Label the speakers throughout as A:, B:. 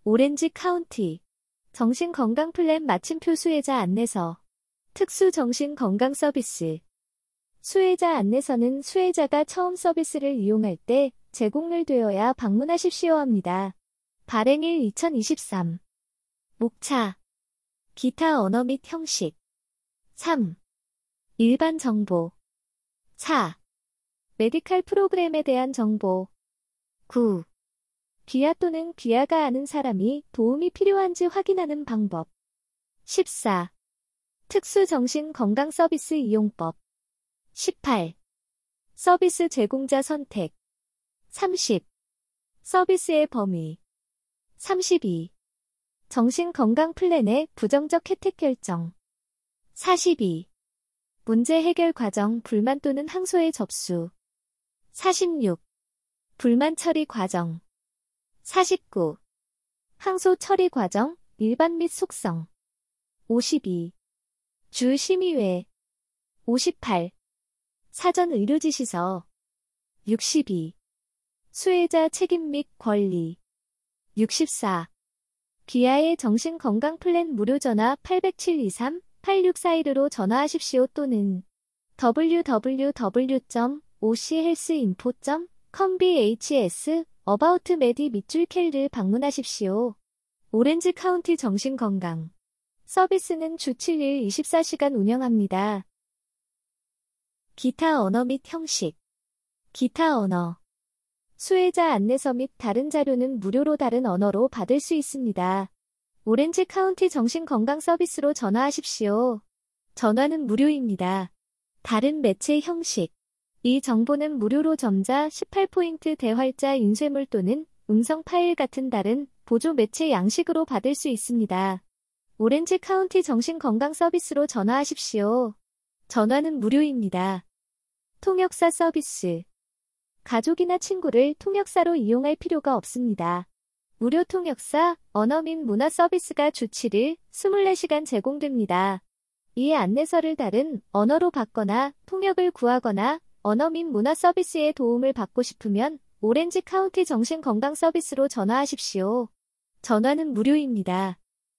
A: 오렌지 카운티 정신건강 플랜 마침표 수혜자 안내서 특수 정신건강 서비스 수혜자 안내서는 수혜자가 처음 서비스를 이용할 때 제공을 되어야 방문하십시오 합니다. 발행일 2023 목차 기타 언어 및 형식 3. 일반 정보 4. 메디칼 프로그램에 대한 정보 9. 귀하 또는 귀하가 아는 사람이 도움이 필요한지 확인하는 방법 14. 특수 정신건강 서비스 이용법 18. 서비스 제공자 선택 30. 서비스의 범위 32. 정신건강 플랜의 부정적 혜택 결정 42. 문제 해결 과정 불만 또는 항소의 접수 46. 불만 처리 과정 49. 항소 처리 과정, 일반 및 속성 52. 주 심의회 58. 사전 의료지시서 62. 수혜자 책임 및 권리 64. 귀하의 정신건강 플랜 무료 전화 807-23-8641으로 전화하십시오 또는 www.ochealthinfo.com/bhs 어바우트 메디 밑줄 켈를 방문하십시오. 오렌지 카운티 정신건강 서비스는 주 7일 24시간 운영합니다. 기타 언어 및 형식 기타 언어 수혜자 안내서 및 다른 자료는 무료로 다른 언어로 받을 수 있습니다. 오렌지 카운티 정신건강 서비스로 전화하십시오. 전화는 무료입니다. 다른 매체 형식 이 정보는 무료로 점자 18포인트 대활자 인쇄물 또는 음성 파일 같은 다른 보조 매체 양식으로 받을 수 있습니다. 오렌지 카운티 정신건강 서비스로 전화하십시오. 전화는 무료입니다. 통역사 서비스 가족이나 친구를 통역사로 이용할 필요가 없습니다. 무료 통역사, 언어 및 문화 서비스가 주 7일 24시간 제공됩니다. 이 안내서를 다른 언어로 받거나 통역을 구하거나 언어 및 문화 서비스의 도움을 받고 싶으면 오렌지 카운티 정신건강 서비스로 전화하십시오. 전화는 무료입니다.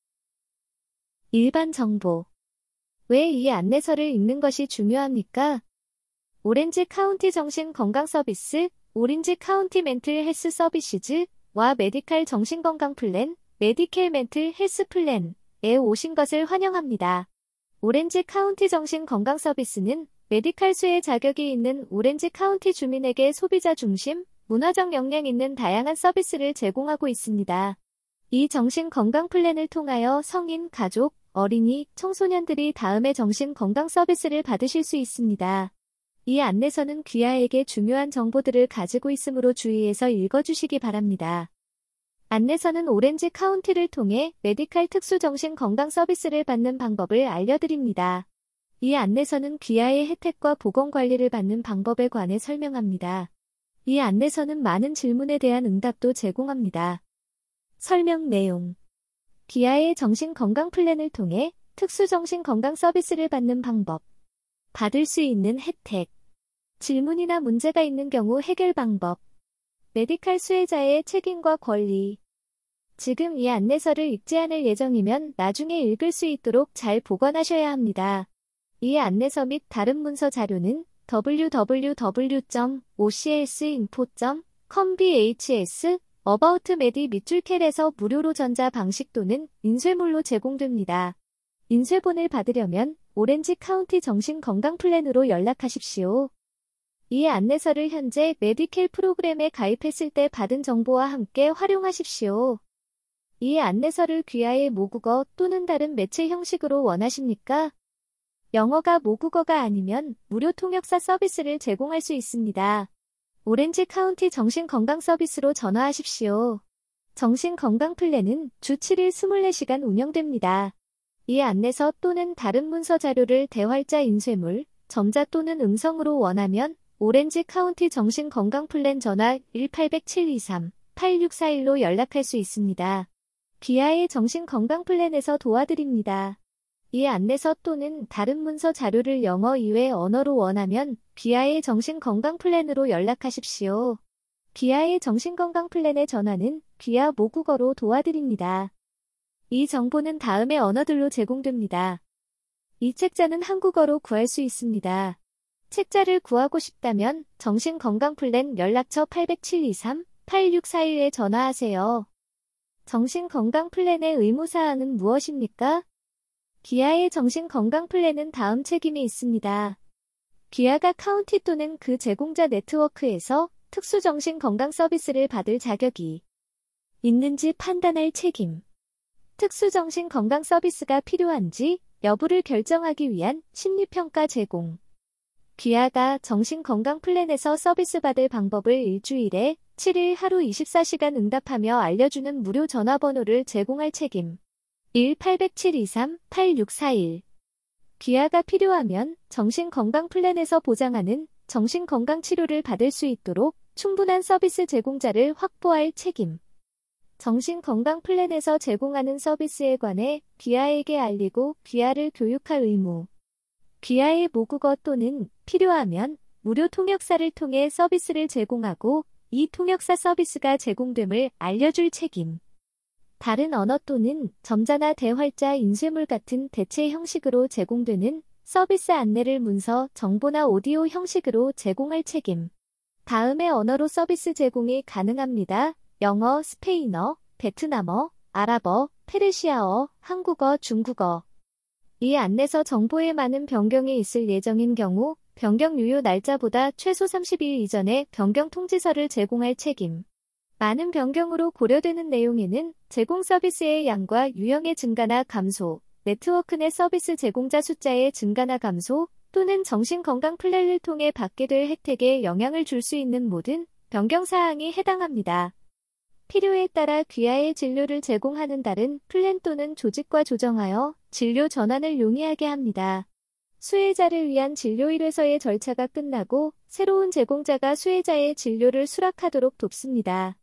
A: 일반 정보 왜 이 안내서를 읽는 것이 중요합니까? 오렌지 카운티 정신건강 서비스, 오렌지 카운티 멘틀 헬스 서비스즈와 메디칼 정신건강 플랜, 메디켈 멘틀 헬스 플랜에 오신 것을 환영합니다. 오렌지 카운티 정신건강 서비스는 메디칼 수혜 자격이 있는 오렌지 카운티 주민에게 소비자 중심, 문화적 역량 있는 다양한 서비스를 제공하고 있습니다. 이 정신건강 플랜을 통하여 성인, 가족, 어린이, 청소년들이 다음의 정신건강 서비스를 받으실 수 있습니다. 이 안내서는 귀하에게 중요한 정보들을 가지고 있으므로 주의해서 읽어주시기 바랍니다. 안내서는 오렌지 카운티를 통해 메디칼 특수 정신건강 서비스를 받는 방법을 알려드립니다. 이 안내서는 귀하의 혜택과 보건관리를 받는 방법에 관해 설명합니다. 이 안내서는 많은 질문에 대한 응답도 제공합니다. 설명 내용 귀하의 정신건강 플랜을 통해 특수 정신건강 서비스를 받는 방법 받을 수 있는 혜택 질문이나 문제가 있는 경우 해결 방법 메디칼 수혜자의 책임과 권리 지금 이 안내서를 읽지 않을 예정이면 나중에 읽을 수 있도록 잘 보관하셔야 합니다. 이 안내서 및 다른 문서 자료는 www.ochealthinfo.com/bhs 어바우트 메디 밑줄 켈에서 무료로 전자 방식 또는 인쇄물로 제공됩니다. 인쇄본을 받으려면 오렌지 카운티 정신건강 플랜으로 연락하십시오. 이 안내서를 현재 메디켈 프로그램에 가입했을 때 받은 정보와 함께 활용하십시오. 이 안내서를 귀하의 모국어 또는 다른 매체 형식으로 원하십니까? 영어가 모국어가 아니면 무료 통역사 서비스를 제공할 수 있습니다. 오렌지 카운티 정신건강 서비스로 전화하십시오. 정신건강 플랜은 주 7일 24시간 운영됩니다. 이 안내서 또는 다른 문서 자료를 대활자 인쇄물, 점자 또는 음성으로 원하면 오렌지 카운티 정신건강 플랜 전화 1-800-723-8641로 연락할 수 있습니다. 귀하의 정신건강 플랜에서 도와드립니다. 이 안내서 또는 다른 문서 자료를 영어 이외 언어로 원하면 귀하의 정신건강 플랜으로 연락하십시오. 귀하의 정신건강 플랜의 전화는 귀하 모국어로 도와드립니다. 이 정보는 다음의 언어들로 제공됩니다. 이 책자는 한국어로 구할 수 있습니다. 책자를 구하고 싶다면 정신건강플랜 연락처 807-23-8641에 전화하세요. 정신건강플랜의 의무사항은 무엇입니까? 귀하의 정신건강플랜은 다음 책임이 있습니다. 귀하가 카운티 또는 그 제공자 네트워크에서 특수정신건강 서비스를 받을 자격이 있는지 판단할 책임. 특수정신건강 서비스가 필요한지 여부를 결정하기 위한 심리평가 제공. 귀하가 정신건강플랜에서 서비스 받을 방법을 일주일에 7일 하루 24시간 응답하며 알려주는 무료 전화번호를 제공할 책임. 1-807-23-8641. 귀하가 필요하면 정신건강플랜에서 보장하는 정신건강치료를 받을 수 있도록 충분한 서비스 제공자를 확보할 책임. 정신건강플랜에서 제공하는 서비스에 관해 귀하에게 알리고 귀하를 교육할 의무. 귀하의 모국어 또는 필요하면 무료 통역사를 통해 서비스를 제공하고 이 통역사 서비스가 제공됨을 알려줄 책임. 다른 언어 또는 점자나 대활자 인쇄물 같은 대체 형식으로 제공되는 서비스 안내를 문서, 정보나 오디오 형식으로 제공할 책임. 다음의 언어로 서비스 제공이 가능합니다. 영어, 스페인어, 베트남어, 아랍어, 페르시아어, 한국어, 중국어. 이 안내서 정보에 많은 변경이 있을 예정인 경우 변경 유효 날짜보다 최소 30일 이전에 변경 통지서를 제공할 책임. 많은 변경으로 고려되는 내용에는 제공 서비스의 양과 유형의 증가나 감소, 네트워크 내 서비스 제공자 숫자의 증가나 감소 또는 정신건강 플랜을 통해 받게 될 혜택에 영향을 줄 수 있는 모든 변경 사항이 해당합니다. 필요에 따라 귀하의 진료를 제공하는 다른 플랜 또는 조직과 조정하여 진료 전환을 용이하게 합니다. 수혜자를 위한 진료 1회서의 절차가 끝나고 새로운 제공자가 수혜자의 진료를 수락하도록 돕습니다.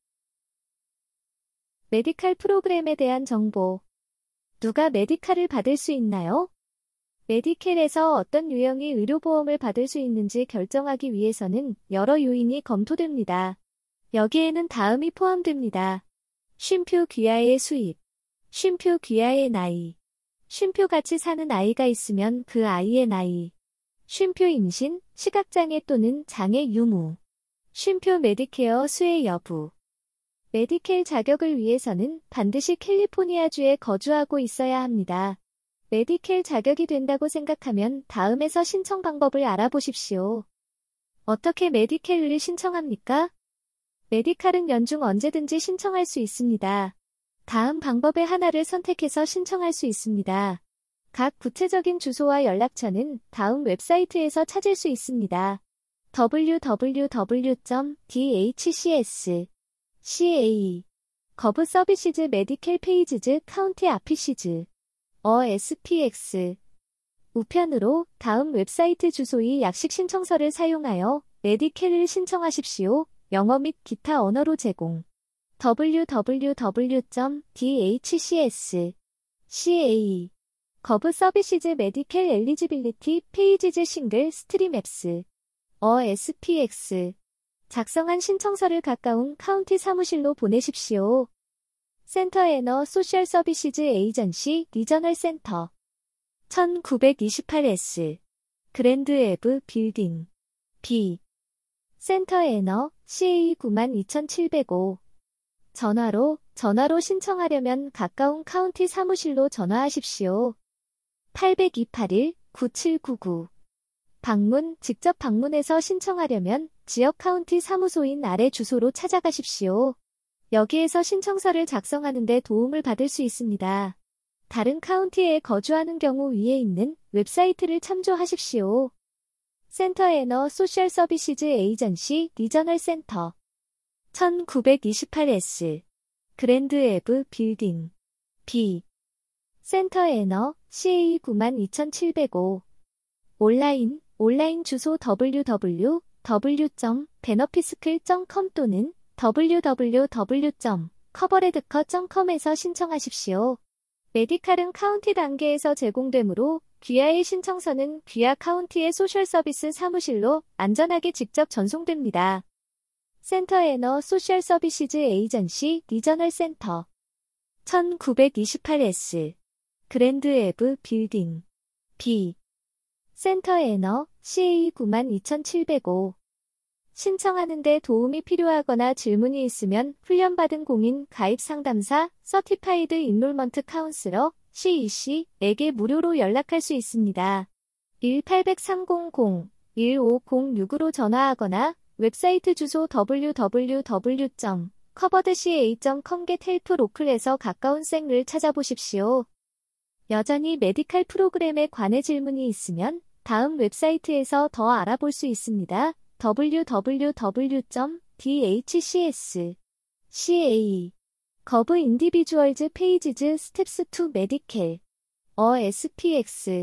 A: 메디칼 프로그램에 대한 정보. 누가 메디칼을 받을 수 있나요? 메디켈에서 어떤 유형의 의료보험을 받을 수 있는지 결정하기 위해서는 여러 요인이 검토됩니다. 여기에는 다음이 포함됩니다. 쉼표 귀하의 수입, 쉼표 귀하의 나이, 쉼표 같이 사는 아이가 있으면 그 아이의 나이, 쉼표 임신, 시각장애 또는 장애 유무, 쉼표 메디케어 수혜 여부. 메디켈 자격을 위해서는 반드시 캘리포니아주에 거주하고 있어야 합니다. 메디켈 자격이 된다고 생각하면 다음에서 신청 방법을 알아보십시오. 어떻게 메디켈을 신청합니까? 메디칼은 연중 언제든지 신청할 수 있습니다. 다음 방법의 하나를 선택해서 신청할 수 있습니다. 각 구체적인 주소와 연락처는 다음 웹사이트에서 찾을 수 있습니다. www.dhcs.ca 거브 서비시즈 메디켈 페이지즈 카운티 아피시즈 SPX 우편으로 다음 웹사이트 주소의 약식 신청서를 사용하여 메디켈을 신청하십시오. 영어 및 기타 언어로 제공. www.dhcs.ca 거브 서비시즈 메디켈 엘리지빌리티 페이지즈 싱글 스트림 앱스 SPX 작성한 신청서를 가까운 카운티 사무실로 보내십시오. 센터 애너 소셜 서비시즈 에이전시 리저널 센터 1928S 그랜드 에브 빌딩 B 센터 애너 CA 92705 전화로 신청하려면 가까운 카운티 사무실로 전화하십시오. 802-81-9799 직접 방문해서 신청하려면 지역 카운티 사무소인 아래 주소로 찾아가십시오. 여기에서 신청서를 작성하는 데 도움을 받을 수 있습니다. 다른 카운티에 거주하는 경우 위에 있는 웹사이트를 참조하십시오. 센터 애너 소셜 서비시즈 에이전시 리저널 센터 1928S 그랜드 에브 빌딩 B 센터 애너 CA 92705 온라인 주소 www.benefiscal.com 또는 www.coveredcut.com에서 신청하십시오. 메디칼은 카운티 단계에서 제공되므로 귀하의 신청서는 귀하 카운티의 소셜 서비스 사무실로 안전하게 직접 전송됩니다. 센터 에너 소셜 서비시즈 에이전시 리저널 센터 1928S 그랜드 에브 빌딩 B 센터 에너 CA 92,705 신청하는데 도움이 필요하거나 질문이 있으면 훈련받은 공인 가입 상담사 서티파이드 인롤먼트 카운슬러 CEC에게 무료로 연락할 수 있습니다. 1-800-300-1506으로 전화하거나 웹사이트 주소 www.coveredca.com get help 로클에서 가까운 쌩을 찾아보십시오. 여전히 메디칼 프로그램에 관해 질문이 있으면 다음 웹사이트에서 더 알아볼 수 있습니다. www.dhcs.ca 거브 인디비주얼즈 페이지즈 스텝스 투 메디켈 SPX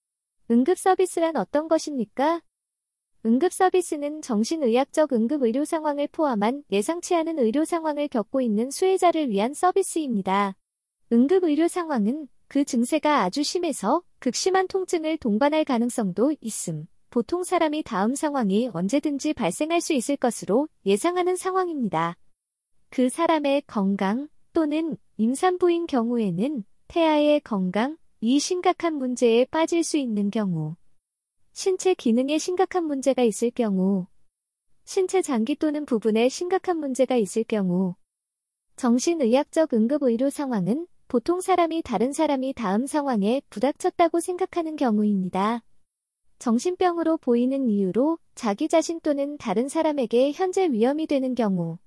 A: 응급 서비스란 어떤 것입니까? 응급 서비스는 정신의학적 응급 의료 상황을 포함한 예상치 않은 의료 상황을 겪고 있는 수혜자를 위한 서비스입니다. 응급 의료 상황은 그 증세가 아주 심해서 극심한 통증을 동반할 가능성도 있음. 보통 사람이 다음 상황이 언제든지 발생할 수 있을 것으로 예상하는 상황입니다. 그 사람의 건강 또는 임산부인 경우에는 태아의 건강, 이 심각한 문제에 빠질 수 있는 경우, 신체 기능에 심각한 문제가 있을 경우, 신체 장기 또는 부분에 심각한 문제가 있을 경우, 정신의학적 응급의료 상황은 보통 사람이 다른 사람이 다음 상황에 부닥쳤다고 생각하는 경우입니다. 정신병으로 보이는 이유로 자기 자신 또는 다른 사람에게 현재 위험이 되는 경우,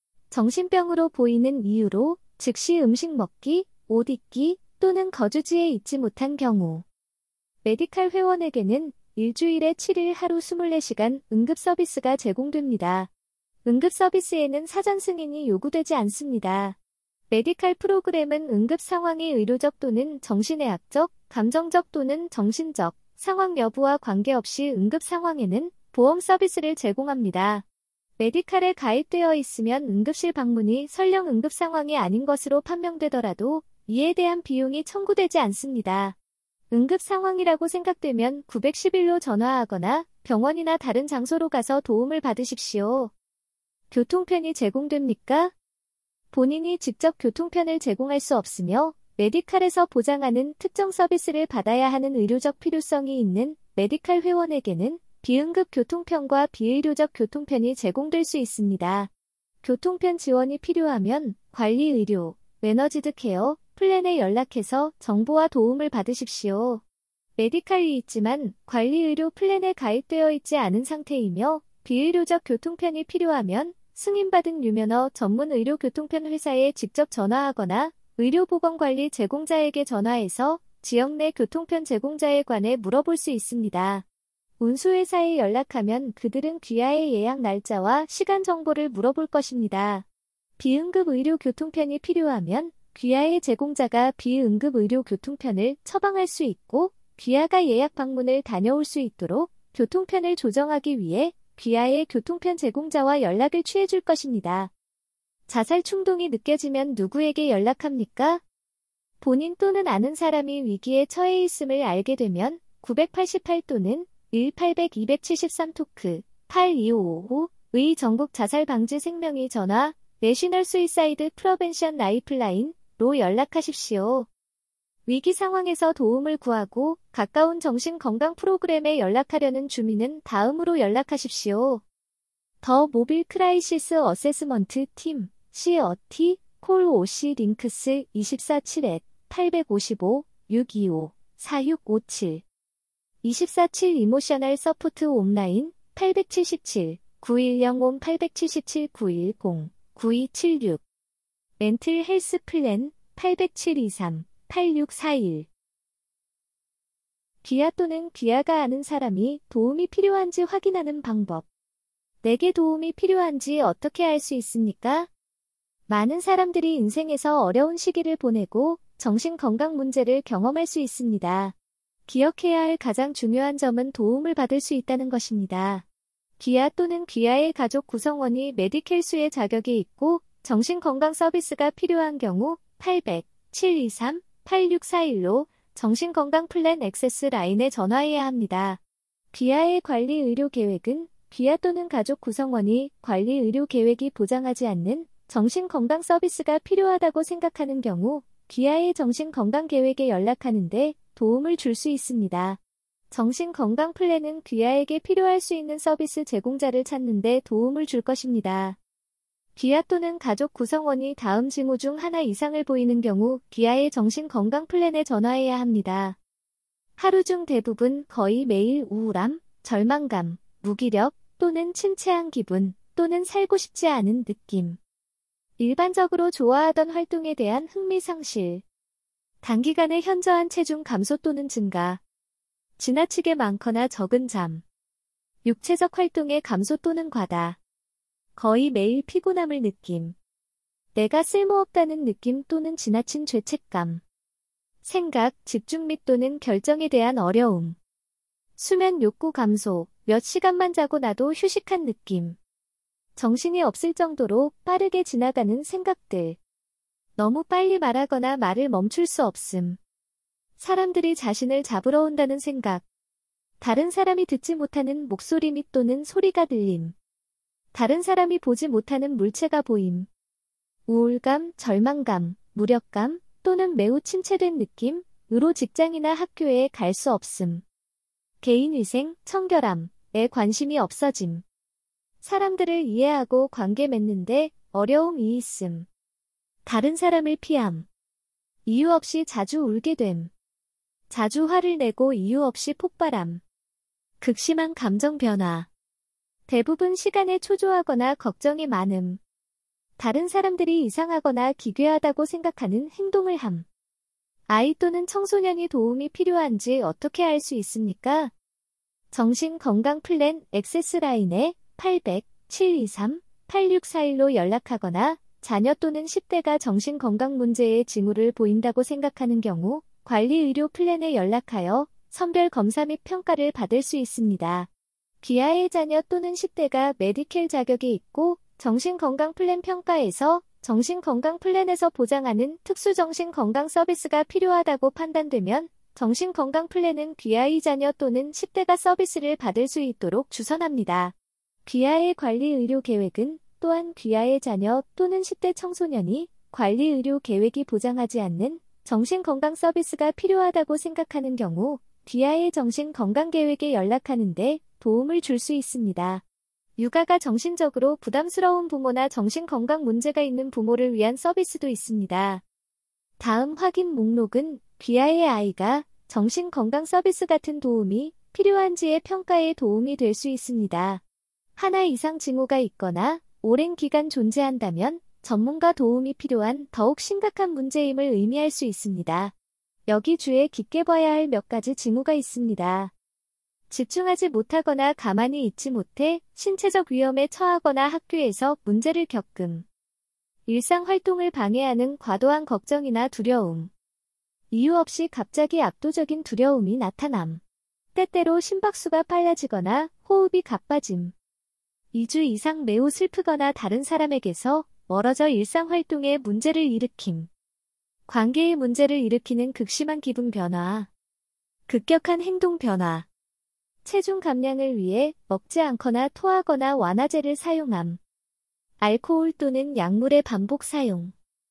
A: 정신병으로 보이는 이유로 즉시 음식 먹기, 옷 입기 또는 거주지에 있지 못한 경우, 메디칼 회원에게는 일주일에 7일 하루 24시간 응급 서비스가 제공됩니다. 응급 서비스에는 사전 승인이 요구되지 않습니다. 메디칼 프로그램은 응급 상황의 의료적 또는 정신의학적, 감정적 또는 정신적 상황 여부와 관계없이 응급 상황에는 보험 서비스를 제공합니다. 메디칼에 가입되어 있으면 응급실 방문이 설령 응급 상황이 아닌 것으로 판명되더라도 이에 대한 비용이 청구되지 않습니다. 응급 상황이라고 생각되면 911로 전화하거나 병원이나 다른 장소로 가서 도움을 받으십시오. 교통편이 제공됩니까? 본인이 직접 교통편을 제공할 수 없으며 메디칼에서 보장하는 특정 서비스를 받아야 하는 의료적 필요성이 있는 메디칼 회원에게는 비응급 교통편과 비의료적 교통편이 제공될 수 있습니다. 교통편 지원이 필요하면 관리의료, 매너지드 케어, 플랜에 연락해서 정보와 도움을 받으십시오. 메디칼이 있지만 관리의료 플랜에 가입되어 있지 않은 상태이며 비의료적 교통편이 필요하면 승인받은 유면허 전문 의료 교통편 회사에 직접 전화하거나 의료보건관리 제공자에게 전화해서 지역 내 교통편 제공자에 관해 물어볼 수 있습니다. 운수회사에 연락하면 그들은 귀하의 예약 날짜와 시간 정보를 물어볼 것입니다. 비응급 의료 교통편이 필요하면 귀하의 제공자가 비응급 의료 교통편을 처방할 수 있고 귀하가 예약 방문을 다녀올 수 있도록 교통편을 조정하기 위해 귀하의 교통편 제공자와 연락을 취해줄 것입니다. 자살 충동이 느껴지면 누구에게 연락합니까? 본인 또는 아는 사람이 위기에 처해 있음을 알게 되면 988 또는 1-800-273 토크 8255의 전국 자살 방지 생명의 전화 내셔널 수이사이드 프리벤션 라이프라인로 연락하십시오. 위기 상황에서 도움을 구하고 가까운 정신건강 프로그램에 연락하려는 주민은 다음으로 연락하십시오. 더 모빌 크라이시스 어세스먼트 팀 COT 콜 OC 링크스 247-855-625-4657 247 이모셔널 서포트 온라인 877-910-877-910-9276 멘틀 헬스 플랜 807-23-8641 귀하 또는 귀하가 아는 사람이 도움이 필요한지 확인하는 방법. 내게 도움이 필요한지 어떻게 알 수 있습니까? 많은 사람들이 인생에서 어려운 시기를 보내고 정신건강 문제를 경험할 수 있습니다. 기억해야 할 가장 중요한 점은 도움을 받을 수 있다는 것입니다. 귀하 또는 귀하의 가족 구성원이 메디켈수의 자격이 있고 정신건강 서비스가 필요한 경우 800-723-8641로 정신건강 플랜 액세스 라인에 전화해야 합니다. 귀하의 관리 의료 계획은 귀하 또는 가족 구성원이 관리 의료 계획이 보장하지 않는 정신건강 서비스가 필요하다고 생각하는 경우 귀하의 정신건강 계획에 연락하는데 도움을 줄 수 있습니다. 정신건강 플랜은 귀하에게 필요할 수 있는 서비스 제공자를 찾는 데 도움을 줄 것입니다. 귀하 또는 가족 구성원이 다음 징후 중 하나 이상을 보이는 경우 귀하의 정신건강 플랜에 전화해야 합니다. 하루 중 대부분 거의 매일 우울함, 절망감, 무기력 또는 침체한 기분 또는 살고 싶지 않은 느낌. 일반적으로 좋아하던 활동에 대한 흥미 상실. 단기간에 현저한 체중 감소 또는 증가. 지나치게 많거나 적은 잠. 육체적 활동의 감소 또는 과다. 거의 매일 피곤함을 느낌. 내가 쓸모없다는 느낌 또는 지나친 죄책감. 생각, 집중 및 또는 결정에 대한 어려움. 수면 욕구 감소, 몇 시간만 자고 나도 휴식한 느낌. 정신이 없을 정도로 빠르게 지나가는 생각들. 너무 빨리 말하거나 말을 멈출 수 없음. 사람들이 자신을 잡으러 온다는 생각. 다른 사람이 듣지 못하는 목소리 및 또는 소리가 들림. 다른 사람이 보지 못하는 물체가 보임. 우울감, 절망감, 무력감 또는 매우 침체된 느낌으로 직장이나 학교에 갈 수 없음. 개인위생, 청결함에 관심이 없어짐. 사람들을 이해하고 관계 맺는데 어려움이 있음. 다른 사람을 피함. 이유 없이 자주 울게 됨. 자주 화를 내고 이유 없이 폭발함. 극심한 감정 변화. 대부분 시간에 초조하거나 걱정이 많음. 다른 사람들이 이상하거나 기괴하다고 생각하는 행동을 함. 아이 또는 청소년이 도움이 필요한지 어떻게 알 수 있습니까? 정신건강 플랜 액세스라인에 800-723-8641로 연락하거나 자녀 또는 10대가 정신건강 문제의 징후를 보인다고 생각하는 경우 관리의료 플랜에 연락하여 선별 검사 및 평가를 받을 수 있습니다. 귀하의 자녀 또는 10대가 메디켈 자격이 있고 정신건강 플랜 평가에서 정신건강 플랜에서 보장하는 특수정신건강 서비스가 필요하다고 판단되면 정신건강 플랜은 귀하의 자녀 또는 10대가 서비스를 받을 수 있도록 주선합니다. 귀하의 관리의료 계획은 또한 귀하의 자녀 또는 10대 청소년이 관리의료 계획이 보장하지 않는 정신건강 서비스가 필요하다고 생각하는 경우 귀하의 정신건강계획에 연락하는데 도움을 줄 수 있습니다. 육아가 정신적으로 부담스러운 부모나 정신건강 문제가 있는 부모를 위한 서비스도 있습니다. 다음 확인 목록은 귀하의 아이가 정신건강 서비스 같은 도움이 필요한지의 평가에 도움이 될 수 있습니다. 하나 이상 징후가 있거나 오랜 기간 존재한다면 전문가 도움이 필요한 더욱 심각한 문제임을 의미할 수 있습니다. 여기 주의 깊게 봐야 할 몇 가지 징후가 있습니다. 집중하지 못하거나 가만히 있지 못해 신체적 위험에 처하거나 학교에서 문제를 겪음. 일상 활동을 방해하는 과도한 걱정이나 두려움. 이유 없이 갑자기 압도적인 두려움이 나타남. 때때로 심박수가 빨라지거나 호흡이 가빠짐. 2주 이상 매우 슬프거나 다른 사람에게서 멀어져 일상 활동에 문제를 일으킴. 관계에 문제를 일으키는 극심한 기분 변화. 급격한 행동 변화. 체중 감량을 위해 먹지 않거나 토하거나 완화제를 사용함. 알코올 또는 약물의 반복 사용.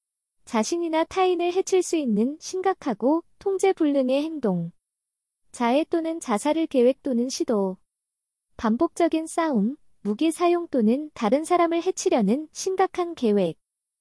A: 자신이나 타인을 해칠 수 있는 심각하고 통제 불능의 행동. 자해 또는 자살을 계획 또는 시도. 반복적인 싸움, 무기 사용 또는 다른 사람을 해치려는 심각한 계획.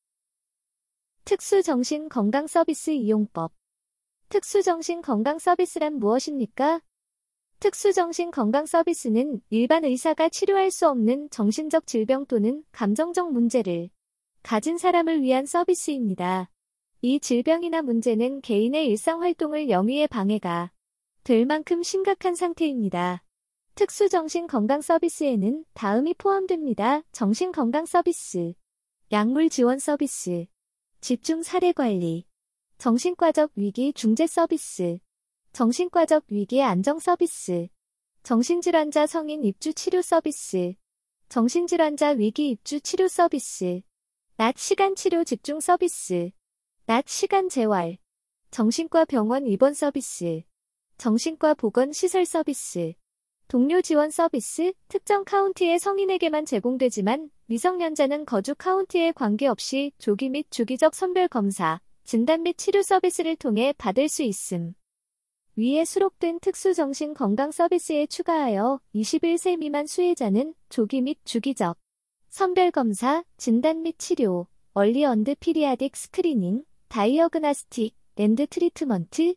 A: 특수정신건강서비스 이용법. 특수정신건강서비스란 무엇입니까? 특수정신건강서비스는 일반 의사가 치료할 수 없는 정신적 질병 또는 감정적 문제를 가진 사람을 위한 서비스입니다. 이 질병이나 문제는 개인의 일상활동을 영위에 방해가 될 만큼 심각한 상태입니다. 특수정신건강 서비스에는 다음이 포함됩니다. 정신건강 서비스, 약물 지원 서비스, 집중 사례 관리, 정신과적 위기 중재 서비스, 정신과적 위기 안정 서비스, 정신질환자 성인 입주 치료 서비스, 정신질환자 위기 입주 치료 서비스, 낮 시간 치료 집중 서비스, 낮 시간 재활, 정신과 병원 입원 서비스, 정신과 보건 시설 서비스, 동료 지원 서비스, 특정 카운티의 성인에게만 제공되지만 미성년자는 거주 카운티에 관계없이 조기 및 주기적 선별 검사, 진단 및 치료 서비스를 통해 받을 수 있음. 위에 수록된 특수 정신 건강 서비스에 추가하여 21세 미만 수혜자는 조기 및 주기적 선별 검사, 진단 및 치료, 얼리 언드 피리아딕 스크리닝, 다이어그나스틱 앤드 트리트먼트,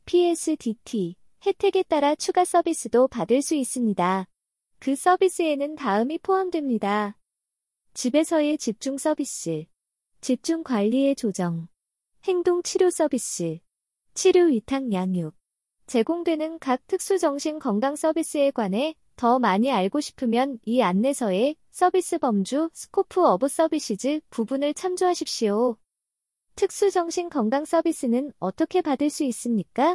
A: EPSDT 혜택에 따라 추가 서비스도 받을 수 있습니다. 그 서비스에는 다음이 포함됩니다. 집에서의 집중 서비스, 집중 관리의 조정, 행동 치료 서비스, 치료 위탁 양육. 제공되는 각 특수정신 건강 서비스에 관해 더 많이 알고 싶으면 이 안내서의 서비스 범주 스코프 오브 서비시즈 부분을 참조하십시오. 특수정신 건강 서비스는 어떻게 받을 수 있습니까?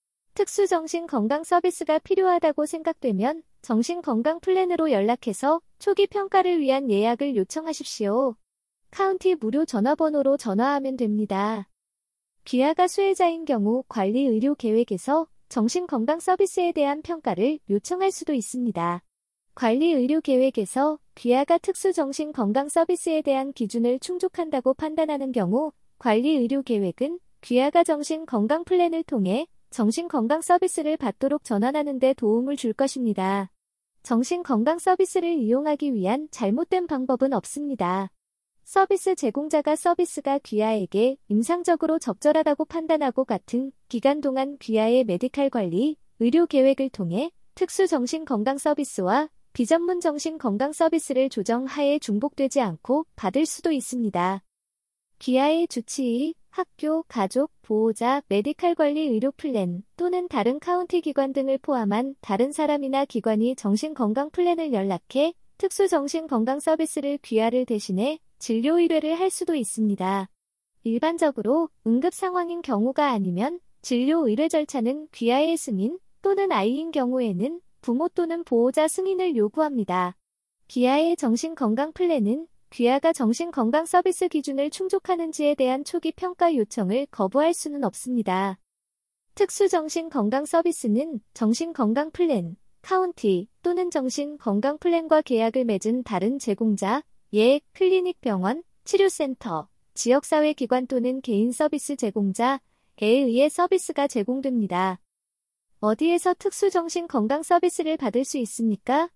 A: 특수정신 건강 서비스가 필요하다고 생각되면 정신건강 플랜으로 연락해서 초기 평가를 위한 예약을 요청하십시오. 카운티 무료 전화번호로 전화하면 됩니다. 귀하가 수혜자인 경우 관리 의료 계획에서 정신건강 서비스에 대한 평가를 요청할 수도 있습니다. 관리 의료 계획에서 귀하가 특수정신건강 서비스에 대한 기준을 충족한다고 판단하는 경우 관리 의료 계획은 귀하가 정신건강 플랜을 통해 정신건강 서비스를 받도록 전환하는 데 도움을 줄 것입니다. 정신건강 서비스를 이용하기 위한 잘못된 방법은 없습니다. 서비스 제공자가 서비스가 귀하에게 임상적으로 적절하다고 판단하고 같은 기간 동안 귀하의 메디칼 관리, 의료 계획을 통해 특수 정신건강 서비스와 비전문 정신건강 서비스를 조정하에 중복되지 않고 받을 수도 있습니다. 귀하의 주치의, 학교, 가족, 보호자, 메디칼 관리 의료 플랜 또는 다른 카운티 기관 등을 포함한 다른 사람이나 기관이 정신건강 플랜을 연락해 특수 정신건강 서비스를 귀하를 대신해 진료 의뢰를 할 수도 있습니다. 일반적으로 응급 상황인 경우가 아니면 진료 의뢰 절차는 귀하의 승인 또는 아이인 경우에는 부모 또는 보호자 승인을 요구합니다. 귀하의 정신건강 플랜은 귀하가 정신건강 서비스 기준을 충족하는지에 대한 초기 평가 요청을 거부할 수는 없습니다. 특수정신건강 서비스는 정신건강 플랜, 카운티 또는 정신건강 플랜과 계약을 맺은 다른 제공자, 예, 클리닉 병원, 치료센터, 지역사회기관 또는 개인 서비스 제공자에 의해 서비스가 제공됩니다. 어디에서 특수정신건강 서비스를 받을 수 있습니까?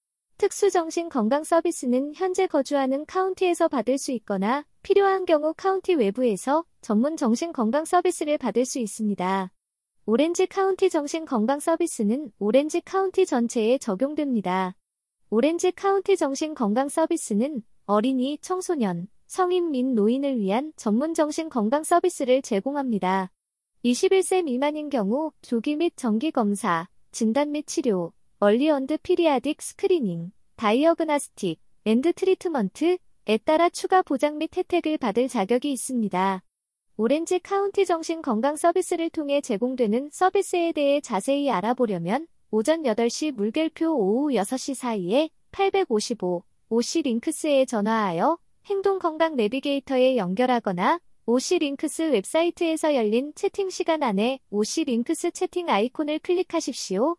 A: 특수정신건강 서비스는 현재 거주하는 카운티에서 받을 수 있거나 필요한 경우 카운티 외부에서 전문 정신건강 서비스를 받을 수 있습니다. 오렌지 카운티 정신건강 서비스는 오렌지 카운티 전체에 적용됩니다. 오렌지 카운티 정신건강 서비스는 어린이, 청소년, 성인 및 노인을 위한 전문 정신건강 서비스를 제공합니다. 21세 미만인 경우 조기 및 정기 검사, 진단 및 치료, 얼리 언드 피리아딕 스크리닝, 다이어그나스틱 앤드 트리트먼트에 따라 추가 보장 및 혜택을 받을 자격이 있습니다. 오렌지 카운티 정신건강 서비스를 통해 제공되는 서비스에 대해 자세히 알아보려면 오전 8시 물결표 오후 6시 사이에 855 OC 링크스에 전화하여 행동건강 내비게이터에 연결하거나 OC 링크스 웹사이트에서 열린 채팅 시간 안에 OC 링크스 채팅 아이콘을 클릭하십시오.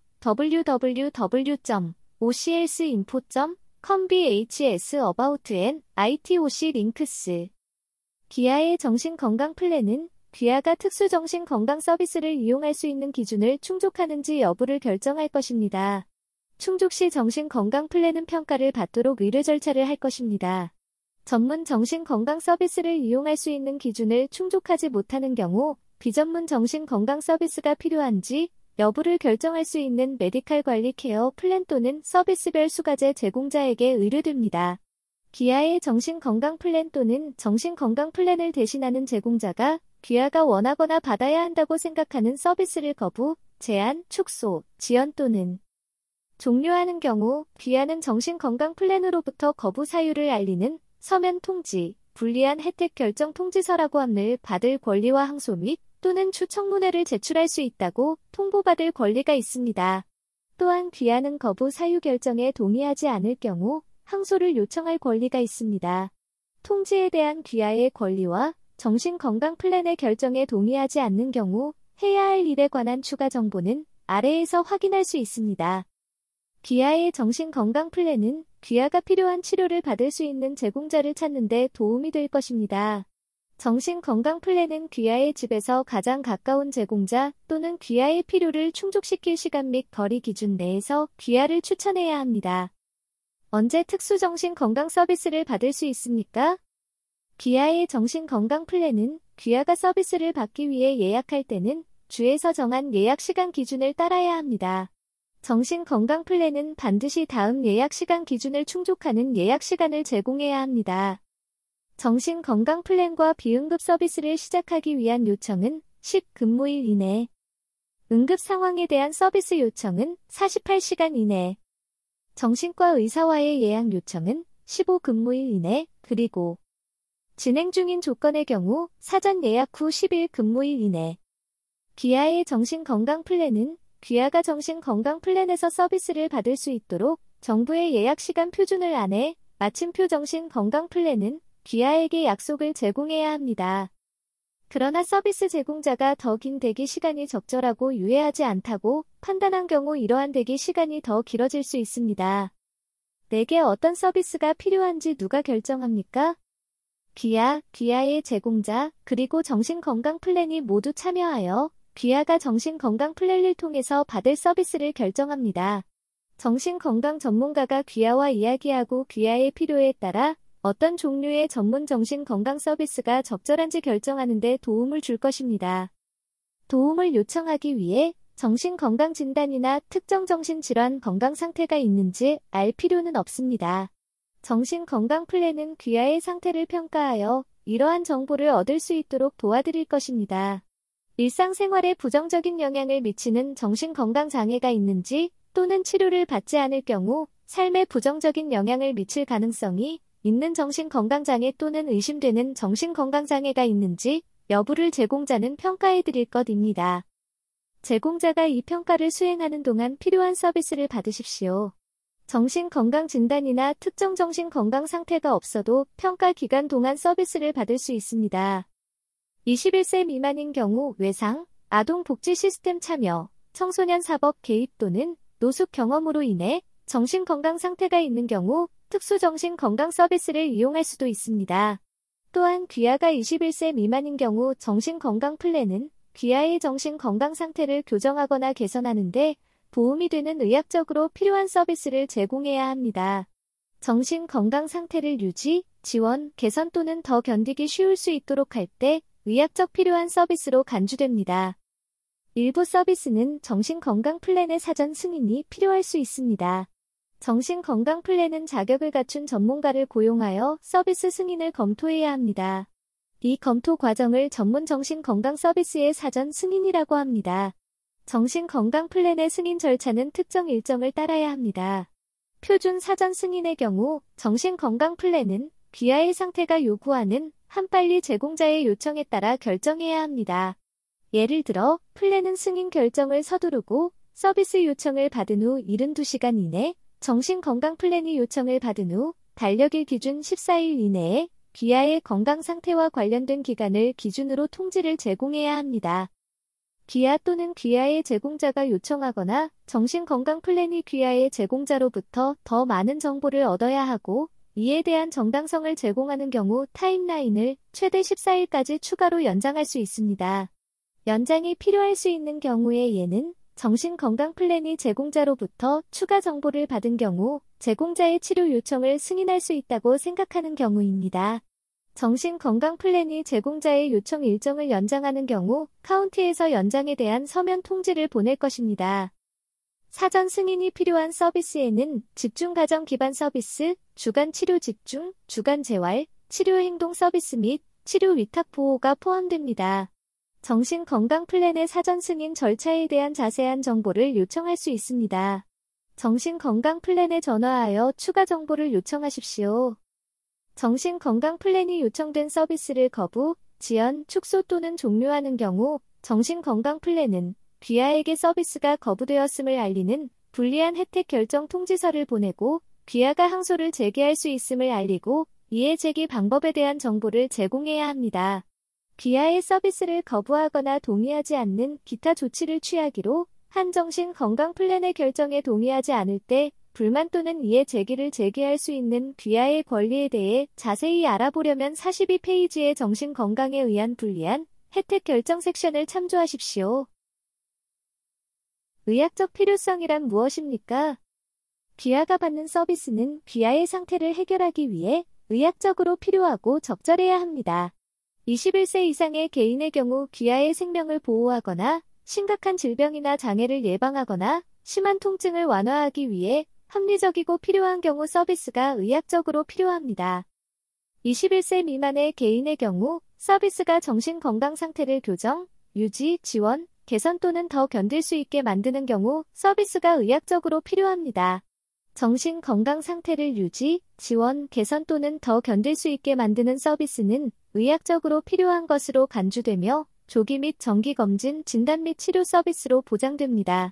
A: www.oclsinfo.com BHS About an ITOC 링크스. 귀하의 정신건강 플랜은 귀하가 특수정신건강 서비스를 이용할 수 있는 기준을 충족하는지 여부를 결정할 것입니다. 충족 시 정신건강 플랜은 평가를 받도록 의뢰 절차를 할 것입니다. 전문 정신건강 서비스를 이용할 수 있는 기준을 충족하지 못하는 경우 비전문 정신건강 서비스가 필요한지 여부를 결정할 수 있는 메디칼 관리 케어 플랜 또는 서비스별 수가제 제공자에게 의뢰됩니다. 귀하의 정신건강 플랜 또는 정신건강 플랜을 대신하는 제공자가 귀하가 원하거나 받아야 한다고 생각하는 서비스를 거부, 제한, 축소, 지연 또는 종료하는 경우 귀하는 정신건강 플랜으로부터 거부 사유를 알리는 서면 통지, 불리한 혜택 결정 통지서라고 함을 받을 권리와 항소 및 또는 추청문회를 제출할 수 있다고 통보받을 권리가 있습니다. 또한 귀하는 거부 사유 결정에 동의하지 않을 경우 항소를 요청할 권리가 있습니다. 통지에 대한 귀하의 권리와 정신건강 플랜의 결정에 동의하지 않는 경우 해야 할 일에 관한 추가 정보는 아래에서 확인할 수 있습니다. 귀하의 정신건강 플랜은 귀하가 필요한 치료를 받을 수 있는 제공자를 찾는 데 도움이 될 것입니다. 정신건강 플랜은 귀하의 집에서 가장 가까운 제공자 또는 귀하의 필요를 충족시킬 시간 및 거리 기준 내에서 귀하를 추천해야 합니다. 언제 특수 정신건강 서비스를 받을 수 있습니까? 귀하의 정신건강 플랜은 귀하가 서비스를 받기 위해 예약할 때는 주에서 정한 예약 시간 기준을 따라야 합니다. 정신건강 플랜은 반드시 다음 예약 시간 기준을 충족하는 예약 시간을 제공해야 합니다. 정신건강 플랜과 비응급 서비스를 시작하기 위한 요청은 10 근무일 이내. 응급 상황에 대한 서비스 요청은 48시간 이내. 정신과 의사와의 예약 요청은 15 근무일 이내, 그리고 진행 중인 조건의 경우 사전 예약 후 10일 근무일 이내. 귀하의 정신건강 플랜은 귀하가 정신건강 플랜에서 서비스를 받을 수 있도록 정부의 예약시간 표준을 안내, 마침표 정신건강 플랜은 귀하에게 약속을 제공해야 합니다. 그러나 서비스 제공자가 더 긴 대기 시간이 적절하고 유해하지 않다고 판단한 경우 이러한 대기 시간이 더 길어질 수 있습니다. 내게 어떤 서비스가 필요한지 누가 결정합니까? 귀하의 제공자, 그리고 정신건강 플랜이 모두 참여하여 귀하가 정신건강 플랜을 통해서 받을 서비스를 결정합니다. 정신건강 전문가가 귀하와 이야기하고 귀하의 필요에 따라 어떤 종류의 전문 정신건강 서비스가 적절한지 결정하는 데 도움을 줄 것입니다. 도움을 요청하기 위해 정신건강진단이나 특정 정신질환 건강 상태가 있는지 알 필요는 없습니다. 정신건강 플랜은 귀하의 상태를 평가하여 이러한 정보를 얻을 수 있도록 도와드릴 것입니다. 일상생활에 부정적인 영향을 미치는 정신건강 장애가 있는지 또는 치료를 받지 않을 경우 삶에 부정적인 영향을 미칠 가능성이 있는 정신건강장애 또는 의심되는 정신건강장애가 있는지 여부를 제공자는 평가해 드릴 것입니다. 제공자가 이 평가를 수행하는 동안 필요한 서비스를 받으십시오. 정신건강진단이나 특정 정신건강 상태가 없어도 평가 기간 동안 서비스를 받을 수 있습니다. 21세 미만인 경우 외상, 아동복지 시스템 참여, 청소년 사법 개입 또는 노숙 경험으로 인해 정신건강 상태가 있는 경우 특수정신건강 서비스를 이용할 수도 있습니다. 또한 귀하가 21세 미만인 경우 정신건강 플랜은 귀하의 정신건강 상태를 교정하거나 개선하는 데 도움이 되는 의학적으로 필요한 서비스를 제공해야 합니다. 정신건강 상태를 유지, 지원, 개선 또는 더 견디기 쉬울 수 있도록 할 때 의학적 필요한 서비스로 간주됩니다. 일부 서비스는 정신건강 플랜의 사전 승인이 필요할 수 있습니다. 정신건강 플랜은 자격을 갖춘 전문가를 고용하여 서비스 승인을 검토해야 합니다. 이 검토 과정을 전문 정신건강 서비스의 사전 승인이라고 합니다. 정신건강 플랜의 승인 절차는 특정 일정을 따라야 합니다. 표준 사전 승인의 경우 정신건강 플랜은 귀하의 상태가 요구하는 한빨리 제공자의 요청에 따라 결정해야 합니다. 예를 들어 플랜은 승인 결정을 서두르고 서비스 요청을 받은 후 72시간 이내, 정신건강 플랜이 요청을 받은 후 달력일 기준 14일 이내에 귀하의 건강 상태와 관련된 기간을 기준으로 통지를 제공해야 합니다. 귀하 또는 귀하의 제공자가 요청하거나 정신건강 플랜이 귀하의 제공자로부터 더 많은 정보를 얻어야 하고 이에 대한 정당성을 제공하는 경우 타임라인을 최대 14일까지 추가로 연장할 수 있습니다. 연장이 필요할 수 있는 경우에 예는 정신건강 플랜이 제공자로부터 추가 정보를 받은 경우 제공자의 치료 요청을 승인할 수 있다고 생각하는 경우입니다. 정신건강 플랜이 제공자의 요청 일정을 연장하는 경우 카운티에서 연장에 대한 서면 통지를 보낼 것입니다. 사전 승인이 필요한 서비스에는 집중가정 기반 서비스, 주간 치료 집중, 주간 재활, 치료 행동 서비스 및 치료 위탁 보호가 포함됩니다. 정신건강 플랜의 사전 승인 절차에 대한 자세한 정보를 요청할 수 있습니다. 정신건강 플랜에 전화하여 추가 정보를 요청하십시오. 정신건강 플랜이 요청된 서비스를 거부, 지연, 축소 또는 종료하는 경우 정신건강 플랜은 귀하에게 서비스가 거부되었음을 알리는 불리한 혜택 결정 통지서를 보내고 귀하가 항소를 제기할 수 있음을 알리고 이해 제기 방법에 대한 정보를 제공해야 합니다. 귀하의 서비스를 거부하거나 동의하지 않는 기타 조치를 취하기로 한 정신건강 플랜의 결정에 동의하지 않을 때 불만 또는 이해 제기를 제기할 수 있는 귀하의 권리에 대해 자세히 알아보려면 42페이지의 정신건강에 의한 불리한 혜택 결정 섹션을 참조하십시오. 의학적 필요성이란 무엇입니까? 귀하가 받는 서비스는 귀하의 상태를 해결하기 위해 의학적으로 필요하고 적절해야 합니다. 21세 이상의 개인의 경우 귀하의 생명을 보호하거나 심각한 질병이나 장애를 예방하거나 심한 통증을 완화하기 위해 합리적이고 필요한 경우 서비스가 의학적으로 필요합니다. 21세 미만의 개인의 경우 서비스가 정신건강 상태를 교정, 유지, 지원, 개선 또는 더 견딜 수 있게 만드는 경우 서비스가 의학적으로 필요합니다. 정신건강 상태를 유지, 지원, 개선 또는 더 견딜 수 있게 만드는 서비스는 의학적으로 필요한 것으로 간주되며 조기 및 정기검진, 진단 및 치료 서비스로 보장됩니다.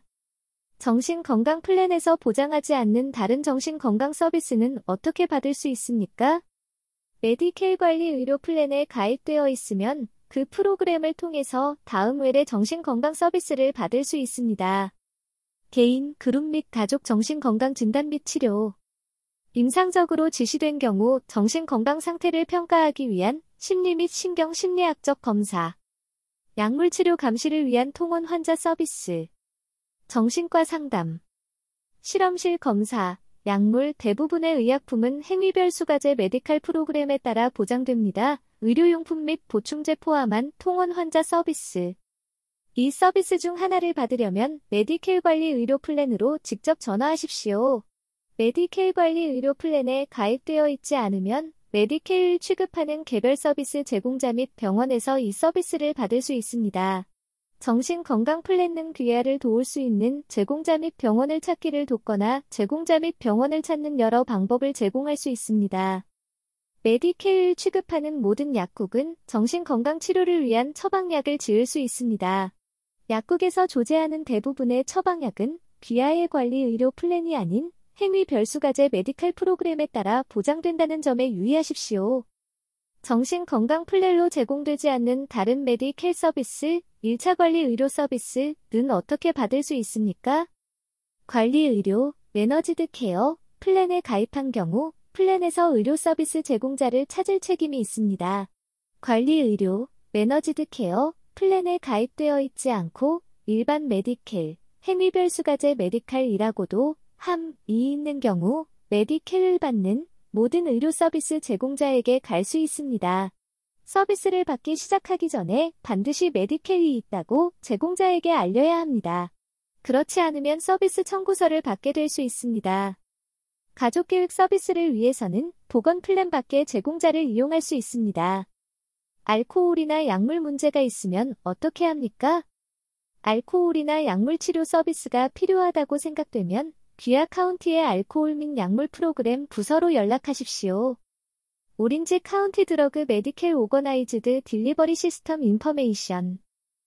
A: 정신건강 플랜에서 보장하지 않는 다른 정신건강 서비스는 어떻게 받을 수 있습니까? 메디케일 관리 의료 플랜에 가입되어 있으면 그 프로그램을 통해서 다음 외래 정신건강 서비스를 받을 수 있습니다. 개인, 그룹 및 가족 정신건강 진단 및 치료. 임상적으로 지시된 경우 정신건강 상태를 평가하기 위한 심리 및 신경심리학적 검사. 약물치료 감시를 위한 통원 환자 서비스. 정신과 상담. 실험실 검사. 약물, 대부분의 의약품은 행위별 수가제 메디칼 프로그램에 따라 보장됩니다. 의료용품 및 보충제 포함한 통원 환자 서비스. 이 서비스 중 하나를 받으려면 메디케일 관리 의료 플랜으로 직접 전화하십시오. 메디케일 관리 의료 플랜에 가입되어 있지 않으면 메디케일 취급하는 개별 서비스 제공자 및 병원에서 이 서비스를 받을 수 있습니다. 정신건강 플랜은 귀하를 도울 수 있는 제공자 및 병원을 찾기를 돕거나 제공자 및 병원을 찾는 여러 방법을 제공할 수 있습니다. 메디케일 취급하는 모든 약국은 정신건강 치료를 위한 처방약을 지을 수 있습니다. 약국에서 조제하는 대부분의 처방약은 귀하의 관리 의료 플랜이 아닌 행위 별수가제 메디칼 프로그램에 따라 보장된다는 점에 유의하십시오. 정신건강 플랜로 제공되지 않는 다른 메디케일 서비스, 1차 관리 의료 서비스는 어떻게 받을 수 있습니까? 관리 의료, 매너지드 케어, 플랜에 가입한 경우 플랜에서 의료 서비스 제공자를 찾을 책임이 있습니다. 관리 의료, 매너지드 케어, 플랜에 가입되어 있지 않고 일반 메디케일, 행위별 수가제 메디칼이라고도 함이 있는 경우 메디케일을 받는 모든 의료 서비스 제공자에게 갈 수 있습니다. 서비스를 받기 시작하기 전에 반드시 메디케일이 있다고 제공자에게 알려야 합니다. 그렇지 않으면 서비스 청구서를 받게 될 수 있습니다. 가족계획 서비스를 위해서는 보건 플랜 밖의 제공자를 이용할 수 있습니다. 알코올이나 약물 문제가 있으면 어떻게 합니까? 알코올이나 약물 치료 서비스가 필요하다고 생각되면 귀하 카운티의 알코올 및 약물 프로그램 부서로 연락하십시오. 오린지 카운티 드러그 메디켈 오거나이즈드 딜리버리 시스템 인퍼메이션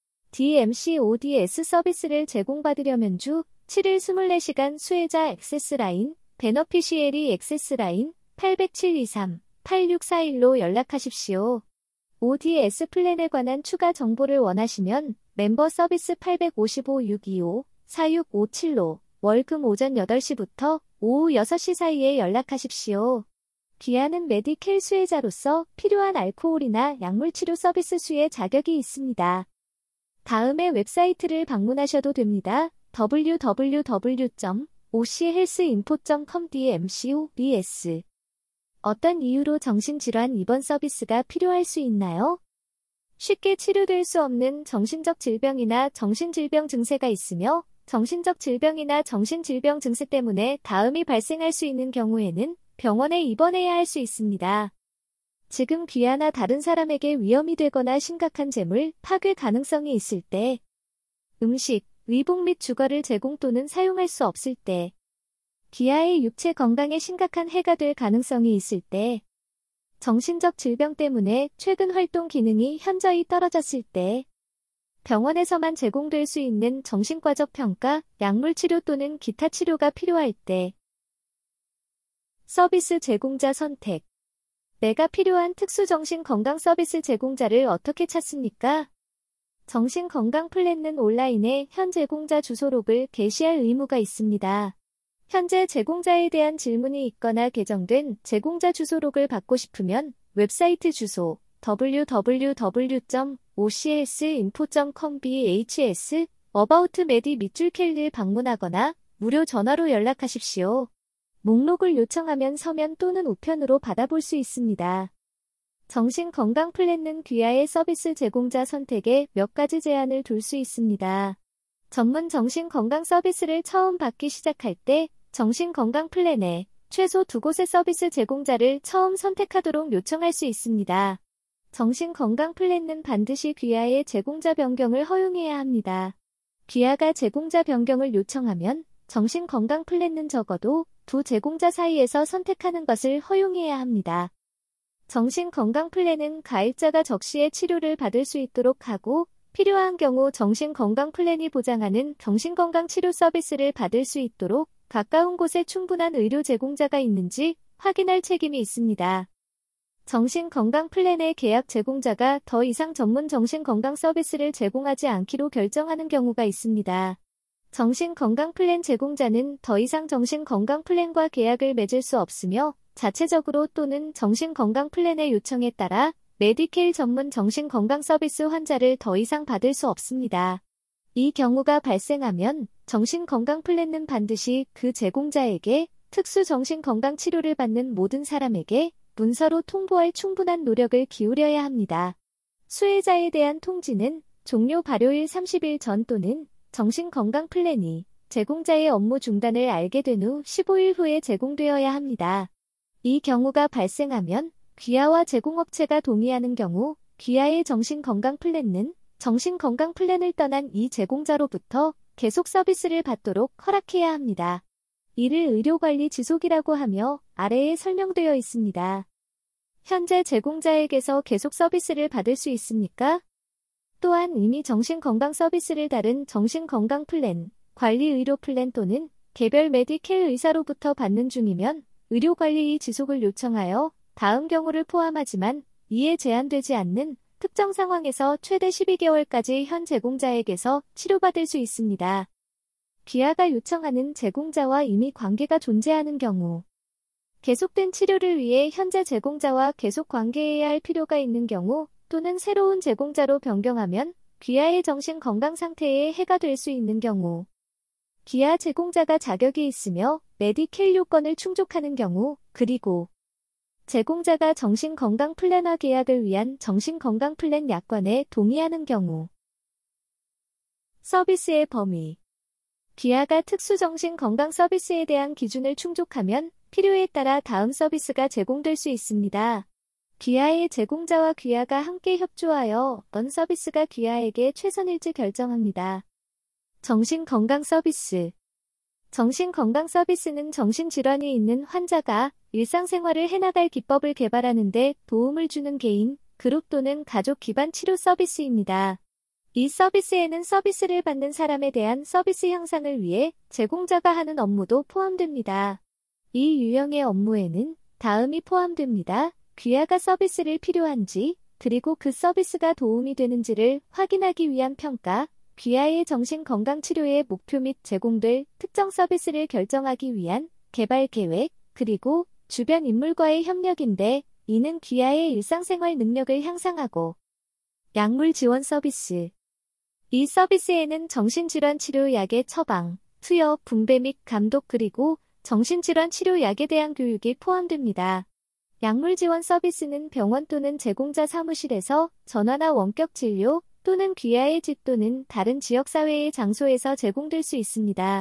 A: DMCODS 서비스를 제공받으려면 주 7일 24시간 수혜자 액세스 라인, 베너피시에리 액세스 라인 807-23-8641로 연락하십시오. ODS 플랜에 관한 추가 정보를 원하시면 멤버 서비스 855-625-4657로 월금 오전 8시부터 오후 6시 사이에 연락하십시오. 귀하는 메디케일 수혜자로서 필요한 알코올이나 약물 치료 서비스 수혜 자격이 있습니다. 다음의 웹사이트를 방문하셔도 됩니다. www.ochealthinfo.com DMCODS 어떤 이유로 정신질환 입원 서비스가 필요할 수 있나요? 쉽게 치료될 수 없는 정신적 질병이나 정신질병 증세가 있으며 정신적 질병이나 정신질병 증세 때문에 다음이 발생할 수 있는 경우에는 병원에 입원해야 할 수 있습니다. 지금 귀하나 다른 사람에게 위험이 되거나 심각한 재물, 파괴 가능성이 있을 때, 음식, 의복 및 주거를 제공 또는 사용할 수 없을 때, 귀하의 육체 건강에 심각한 해가 될 가능성이 있을 때, 정신적 질병 때문에 최근 활동 기능이 현저히 떨어졌을 때, 병원에서만 제공될 수 있는 정신과적 평가, 약물 치료 또는 기타 치료가 필요할 때, 서비스 제공자 선택. 내가 필요한 특수 정신건강 서비스 제공자를 어떻게 찾습니까? 정신건강 플랜은 온라인에 현 제공자 주소록을 게시할 의무가 있습니다. 현재 제공자에 대한 질문이 있거나 개정된 제공자 주소록을 받고 싶으면 웹사이트 주소 www.ocsinfo.com bhs about 메디 밑줄 켈를 방문하거나 무료 전화로 연락하십시오. 목록을 요청하면 서면 또는 우편으로 받아볼 수 있습니다. 정신건강 플랜은 귀하의 서비스 제공자 선택에 몇 가지 제한을 둘 수 있습니다. 전문 정신건강 서비스를 처음 받기 시작할 때 정신건강 플랜에 최소 2곳의 서비스 제공자를 처음 선택하도록 요청할 수 있습니다. 정신건강 플랜은 반드시 귀하의 제공자 변경을 허용해야 합니다. 귀하가 제공자 변경을 요청하면 정신건강 플랜은 적어도 2 제공자 사이에서 선택하는 것을 허용해야 합니다. 정신건강 플랜은 가입자가 적시에 치료를 받을 수 있도록 하고 필요한 경우 정신건강 플랜이 보장하는 정신건강 치료 서비스를 받을 수 있도록 가까운 곳에 충분한 의료 제공자가 있는지 확인할 책임이 있습니다. 정신건강 플랜의 계약 제공자가 더 이상 전문 정신건강 서비스를 제공하지 않기로 결정하는 경우가 있습니다. 정신건강 플랜 제공자는 더 이상 정신건강 플랜과 계약을 맺을 수 없으며 자체적으로 또는 정신건강 플랜의 요청에 따라 메디케일 전문 정신건강 서비스 환자를 더 이상 받을 수 없습니다. 이 경우가 발생하면 정신건강 플랜은 반드시 그 제공자에게 특수 정신건강 치료를 받는 모든 사람에게 문서로 통보할 충분한 노력을 기울여야 합니다. 수혜자에 대한 통지는 종료 발효일 30일 전 또는 정신건강 플랜이 제공자의 업무 중단을 알게 된 후 15일 후에 제공되어야 합니다. 이 경우가 발생하면 귀하와 제공업체가 동의하는 경우 귀하의 정신건강 플랜은 정신건강 플랜을 떠난 이 제공자로부터 계속 서비스를 받도록 허락해야 합니다. 이를 의료관리 지속이라고 하며 아래에 설명되어 있습니다. 현재 제공자에게서 계속 서비스를 받을 수 있습니까? 또한 이미 정신건강 서비스를 다른 정신건강 플랜, 관리의료 플랜 또는 개별 메디케일 의사로부터 받는 중이면 의료관리의 지속을 요청하여 다음 경우를 포함하지만 이에 제한되지 않는 특정 상황에서 최대 12개월까지 현 제공자에게서 치료받을 수 있습니다. 귀하가 요청하는 제공자와 이미 관계가 존재하는 경우 계속된 치료를 위해 현재 제공자와 계속 관계해야 할 필요가 있는 경우 또는 새로운 제공자로 변경하면 귀하의 정신건강 상태에 해가 될 수 있는 경우 귀하 제공자가 자격이 있으며 메디케일 요건을 충족하는 경우 그리고 제공자가 정신건강 플랜화 계약을 위한 정신건강 플랜 약관에 동의하는 경우 서비스의 범위 귀하가 특수 정신건강 서비스에 대한 기준을 충족하면 필요에 따라 다음 서비스가 제공될 수 있습니다. 귀하의 제공자와 귀하가 함께 협조하여 어떤 서비스가 귀하에게 최선일지 결정합니다. 정신건강 서비스 정신건강 서비스는 정신질환이 있는 환자가 일상생활을 해나갈 기법을 개발하는 데 도움을 주는 개인, 그룹 또는 가족 기반 치료 서비스입니다. 이 서비스에는 서비스를 받는 사람에 대한 서비스 향상을 위해 제공자가 하는 업무도 포함됩니다. 이 유형의 업무에는 다음이 포함됩니다. 귀하가 서비스를 필요한지, 그리고 그 서비스가 도움이 되는지를 확인하기 위한 평가, 귀하의 정신건강치료의 목표 및 제공될 특정 서비스를 결정하기 위한 개발 계획, 그리고 주변 인물과의 협력인데 이는 귀하의 일상생활 능력을 향상하고 약물 지원 서비스 이 서비스에는 정신질환 치료 약의 처방, 투여, 분배 및 감독 그리고 정신질환 치료 약에 대한 교육이 포함됩니다. 약물 지원 서비스는 병원 또는 제공자 사무실에서 전화나 원격 진료 또는 귀하의 집 또는 다른 지역사회의 장소에서 제공될 수 있습니다.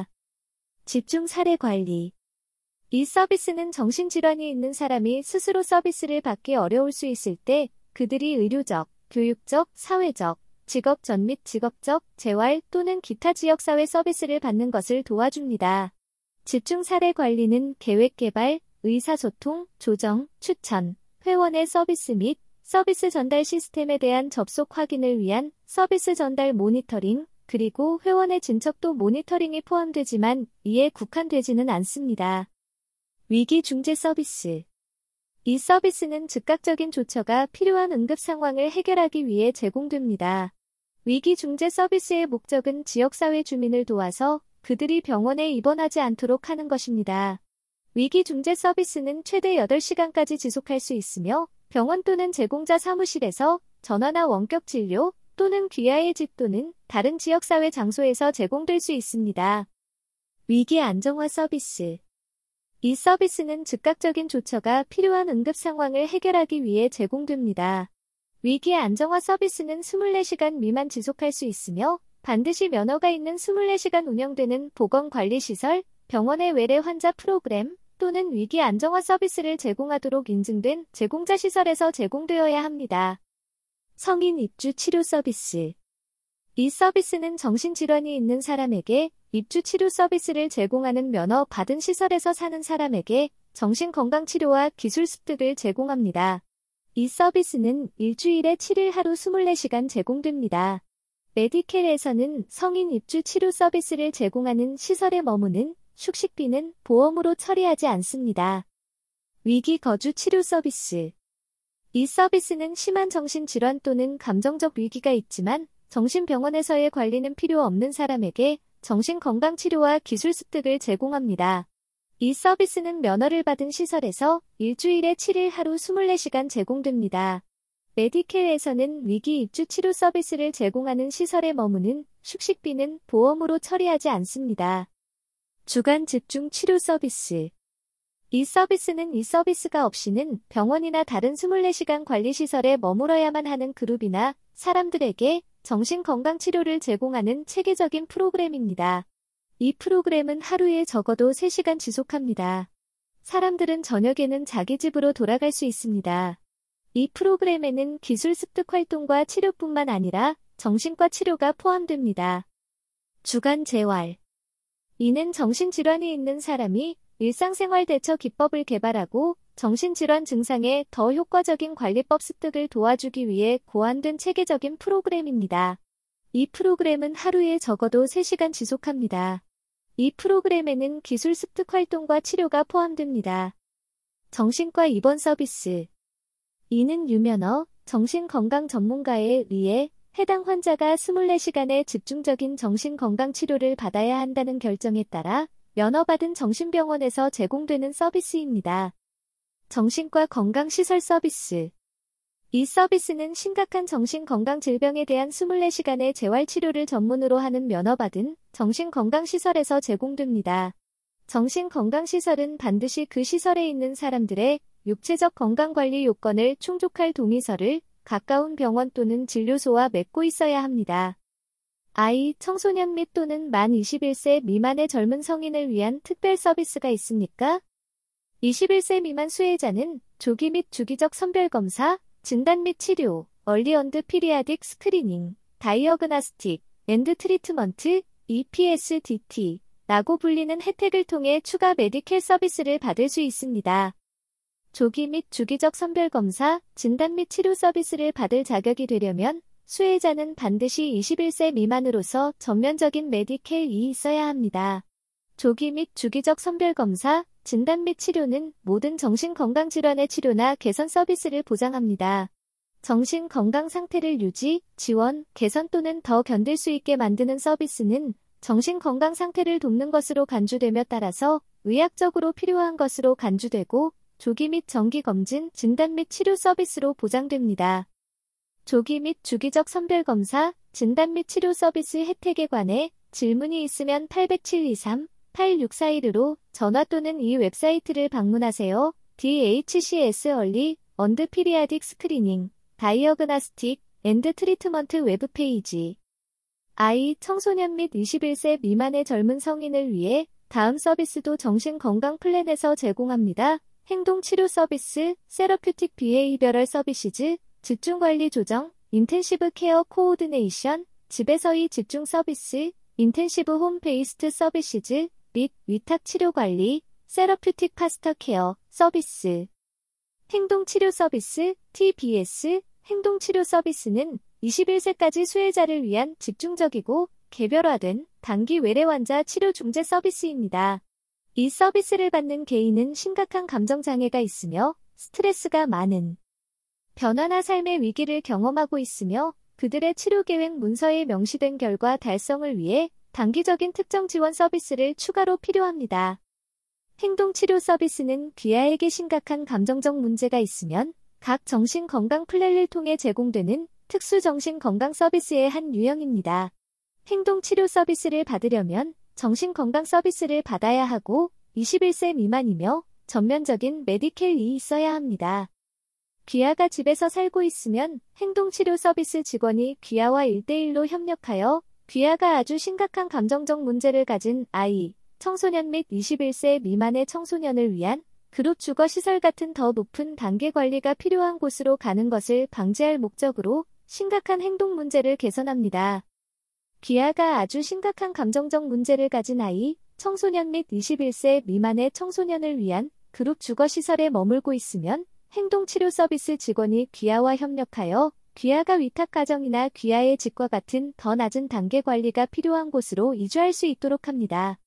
A: 집중 사례 관리 이 서비스는 정신질환이 있는 사람이 스스로 서비스를 받기 어려울 수 있을 때 그들이 의료적, 교육적, 사회적, 직업 전 및 직업적, 재활 또는 기타 지역사회 서비스를 받는 것을 도와줍니다. 집중 사례 관리는 계획 개발, 의사소통, 조정, 추천, 회원의 서비스 및 서비스 전달 시스템에 대한 접속 확인을 위한 서비스 전달 모니터링, 그리고 회원의 진척도 모니터링이 포함되지만 이에 국한되지는 않습니다. 위기 중재 서비스 이 서비스는 즉각적인 조처가 필요한 응급 상황을 해결하기 위해 제공됩니다. 위기 중재 서비스의 목적은 지역사회 주민을 도와서 그들이 병원에 입원하지 않도록 하는 것입니다. 위기 중재 서비스는 최대 8시간까지 지속할 수 있으며 병원 또는 제공자 사무실에서 전화나 원격 진료 또는 귀하의 집 또는 다른 지역사회 장소에서 제공될 수 있습니다. 위기 안정화 서비스. 이 서비스는 즉각적인 조처가 필요한 응급 상황을 해결하기 위해 제공됩니다. 위기 안정화 서비스는 24시간 미만 지속할 수 있으며 반드시 면허가 있는 24시간 운영되는 보건관리시설, 병원의 외래 환자 프로그램 또는 위기 안정화 서비스를 제공하도록 인증된 제공자 시설에서 제공되어야 합니다. 성인 입주 치료 서비스. 이 서비스는 정신질환이 있는 사람에게 입주 치료 서비스를 제공하는 면허 받은 시설에서 사는 사람에게 정신건강치료와 기술 습득을 제공합니다. 이 서비스는 일주일에 7일 하루 24시간 제공됩니다. 메디켈에서는 성인 입주 치료 서비스를 제공하는 시설에 머무는 숙식비는 보험으로 처리하지 않습니다. 위기 거주 치료 서비스. 이 서비스는 심한 정신질환 또는 감정적 위기가 있지만 정신병원에서의 관리는 필요 없는 사람에게 정신건강치료와 기술 습득을 제공합니다. 이 서비스는 면허를 받은 시설에서 일주일에 7일 하루 24시간 제공됩니다. 메디켈에서는 위기 입주 치료 서비스를 제공하는 시설에 머무는 숙식비는 보험으로 처리하지 않습니다. 주간 집중 치료 서비스. 이 서비스는 이 서비스가 없이는 병원이나 다른 24시간 관리시설에 머물러야만 하는 그룹이나 사람들에게 정신건강치료를 제공하는 체계적인 프로그램입니다. 이 프로그램은 하루에 적어도 3시간 지속합니다. 사람들은 저녁에는 자기 집으로 돌아갈 수 있습니다. 이 프로그램에는 기술 습득 활동과 치료뿐만 아니라 정신과 치료가 포함됩니다. 주간 재활. 이는 정신질환이 있는 사람이 일상생활 대처 기법을 개발하고 정신질환 증상에 더 효과적인 관리법 습득을 도와주기 위해 고안된 체계적인 프로그램입니다. 이 프로그램은 하루에 적어도 3시간 지속합니다. 이 프로그램에는 기술 습득 활동과 치료가 포함됩니다. 정신과 입원 서비스. 이는 유면허, 정신건강 전문가에 의해 해당 환자가 24시간의 집중적인 정신건강 치료를 받아야 한다는 결정에 따라 면허받은 정신병원에서 제공되는 서비스입니다. 정신과 건강시설 서비스. 이 서비스는 심각한 정신건강 질병에 대한 24시간의 재활치료를 전문으로 하는 면허받은 정신건강시설에서 제공됩니다. 정신건강시설은 반드시 그 시설에 있는 사람들의 육체적 건강관리 요건을 충족할 동의서를 가까운 병원 또는 진료소와 맺고 있어야 합니다. 아이, 청소년 및 또는 만 21세 미만의 젊은 성인을 위한 특별 서비스가 있습니까? 21세 미만 수혜자는 조기 및 주기적 선별검사, 진단 및 치료, 얼리 언드 피리아딕 스크리닝, 다이어그나스틱, 앤드 트리트먼트, EPSDT, 라고 불리는 혜택을 통해 추가 메디켈 서비스를 받을 수 있습니다. 조기 및 주기적 선별검사, 진단 및 치료 서비스를 받을 자격이 되려면 수혜자는 반드시 21세 미만으로서 전면적인 메디켈이 있어야 합니다. 조기 및 주기적 선별검사, 진단 및 치료는 모든 정신건강질환의 치료나 개선 서비스를 보장합니다. 정신건강 상태를 유지, 지원, 개선 또는 더 견딜 수 있게 만드는 서비스는 정신건강 상태를 돕는 것으로 간주되며 따라서 의학적으로 필요한 것으로 간주되고 조기 및 정기검진, 진단 및 치료 서비스로 보장됩니다. 조기 및 주기적 선별검사, 진단 및 치료 서비스 혜택에 관해 질문이 있으면 807-23-8641으로 전화 또는 이 웹사이트를 방문하세요. DHCS 얼리, 언드 피리아딕 스크리닝, 다이어그나스틱, 앤드 트리트먼트 웹페이지. 아이, 청소년 및 21세 미만의 젊은 성인을 위해 다음 서비스도 정신건강 플랜에서 제공합니다. 행동치료 서비스, 세러퓨틱 비헤이비어럴 서비시즈, 집중관리 조정, 인텐시브 케어 코오디네이션, 집에서의 집중 서비스, 인텐시브 홈 베이스트 서비시즈, 및 위탁 치료 관리, 세러퓨틱 파스터 케어 서비스. 행동치료 서비스, TBS, 행동치료 서비스는 21세까지 수혜자를 위한 집중적이고 개별화된 단기 외래 환자 치료 중재 서비스입니다. 이 서비스를 받는 개인은 심각한 감정장애가 있으며 스트레스가 많은 변화나 삶의 위기를 경험하고 있으며 그들의 치료계획 문서에 명시된 결과 달성을 위해 단기적인 특정 지원 서비스를 추가로 필요합니다. 행동치료 서비스는 귀하에게 심각한 감정적 문제가 있으면 각 정신건강 플랜을 통해 제공되는 특수 정신건강 서비스의 한 유형입니다. 행동치료 서비스를 받으려면 정신건강 서비스를 받아야 하고 21세 미만이며 전면적인 메디켈이 있어야 합니다. 귀하가 집에서 살고 있으면 행동치료 서비스 직원이 귀하와 1대1로 협력하여 귀하가 아주 심각한 감정적 문제를 가진 아이, 청소년 및 21세 미만의 청소년을 위한 그룹 주거시설 같은 더 높은 단계 관리가 필요한 곳으로 가는 것을 방지할 목적으로 심각한 행동 문제를 개선합니다. 귀하가 아주 심각한 감정적 문제를 가진 아이, 청소년 및 21세 미만의 청소년을 위한 그룹 주거시설에 머물고 있으면 행동치료 서비스 직원이 귀하와 협력하여 귀하가 위탁가정이나 귀하의 집과 같은 더 낮은 단계 관리가 필요한 곳으로 이주할 수 있도록 합니다.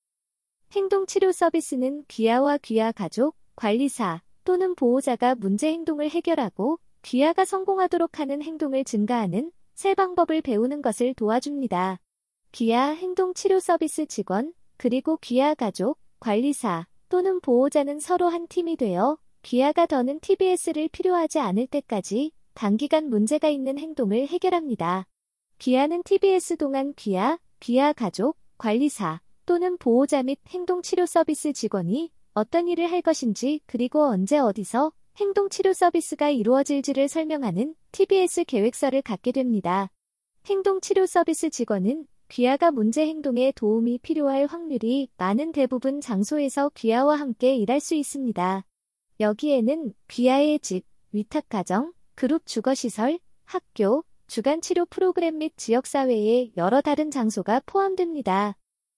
A: 행동치료 서비스는 귀하와 귀하 가족, 관리사 또는 보호자가 문제 행동을 해결하고 귀하가 성공하도록 하는 행동을 증가하는 세 방법을 배우는 것을 도와줍니다. 귀하 행동치료 서비스 직원, 그리고 귀하 가족, 관리사 또는 보호자는 서로 한 팀이 되어 귀하가 더는 TBS를 필요하지 않을 때까지 단기간 문제가 있는 행동을 해결합니다. 귀하는 TBS 동안 귀하 가족, 관리사 또는 보호자 및 행동치료 서비스 직원이 어떤 일을 할 것인지 그리고 언제 어디서 행동치료 서비스가 이루어질지를 설명하는 TBS 계획서를 갖게 됩니다. 행동치료 서비스 직원은 귀하가 문제 행동에 도움이 필요할 확률이 많은 대부분 장소에서 귀하와 함께 일할 수 있습니다. 여기에는 귀하의 집, 위탁가정, 그룹 주거시설, 학교, 주간치료 프로그램 및 지역사회의 여러 다른 장소가 포함됩니다.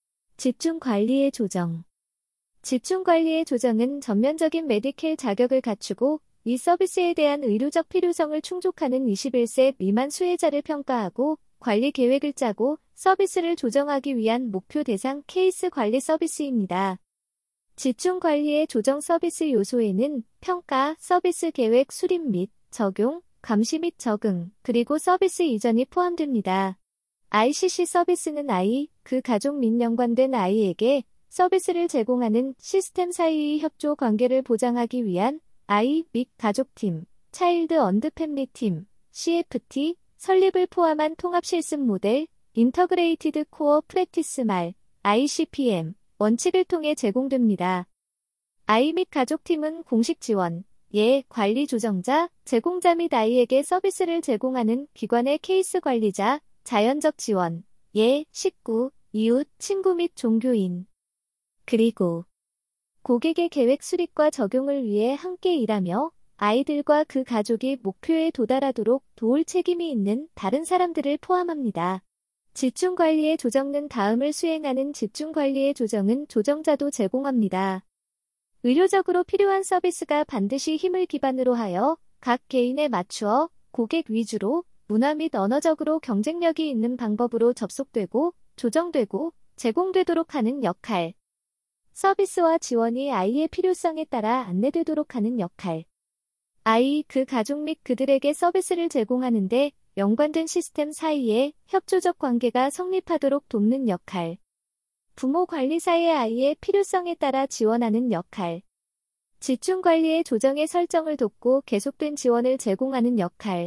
A: 집중관리의 조정. 집중관리의 조정은 전면적인 메디켈 자격을 갖추고 이 서비스에 대한 의료적 필요성을 충족하는 21세 미만 수혜자를 평가하고 관리 계획을 짜고 서비스를 조정하기 위한 목표 대상 케이스 관리 서비스입니다. 집중관리의 조정 서비스 요소에는 평가, 서비스 계획 수립 및 적용, 감시 및 적응, 그리고 서비스 이전이 포함됩니다. ICC 서비스는 아이, 그 가족 및 연관된 아이에게 서비스를 제공하는 시스템 사이의 협조 관계를 보장하기 위한 아이 및 가족팀, 차일드 언드 패밀리팀, CFT, 설립을 포함한 통합 실습 모델, 인터그레이티드 코어 프랙티스 말, ICPM, 원칙을 통해 제공됩니다. 아이 및 가족팀은 공식 지원, 관리 조정자, 제공자 및 아이에게 서비스를 제공하는 기관의 케이스 관리자, 자연적 지원, 식구, 이웃, 친구 및 종교인. 그리고 고객의 계획 수립과 적용을 위해 함께 일하며 아이들과 그 가족이 목표에 도달하도록 도울 책임이 있는 다른 사람들을 포함합니다. 집중관리의 조정은 다음을 수행하는 집중관리의 조정은 조정자도 제공합니다. 의료적으로 필요한 서비스가 반드시 힘을 기반으로 하여 각 개인에 맞추어 고객 위주로 문화 및 언어적으로 경쟁력이 있는 방법으로 접속되고 조정되고 제공되도록 하는 역할. 서비스와 지원이 아이의 필요성에 따라 안내되도록 하는 역할. 아이, 그 가족 및 그들에게 서비스를 제공하는데 연관된 시스템 사이에 협조적 관계가 성립하도록 돕는 역할. 부모 관리사의 아이의 필요성에 따라 지원하는 역할. 집중관리의 조정의 설정을 돕고 계속된 지원을 제공하는 역할.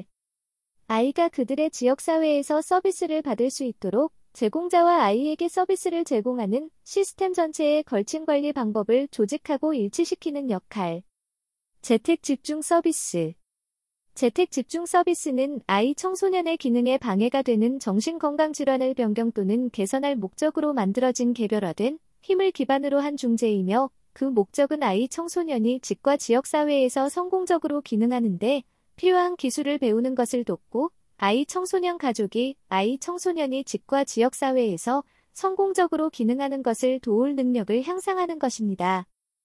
A: 아이가 그들의 지역사회에서 서비스를 받을 수 있도록 제공자와 아이에게 서비스를 제공하는 시스템 전체의 걸친 관리 방법을 조직하고 일치시키는 역할. 재택 집중 서비스. 재택 집중 서비스는 아이 청소년의 기능에 방해가 되는 정신건강질환을 변경 또는 개선할 목적으로 만들어진 개별화된 힘을 기반으로 한 중재이며 그 목적은 아이 청소년이 집과 지역사회에서 성공적으로 기능하는데 필요한 기술을 배우는 것을 돕고 아이 청소년 가족이 아이 청소년이 집과 지역사회에서 성공적으로 기능하는 것을 도울 능력을 향상하는 것입니다.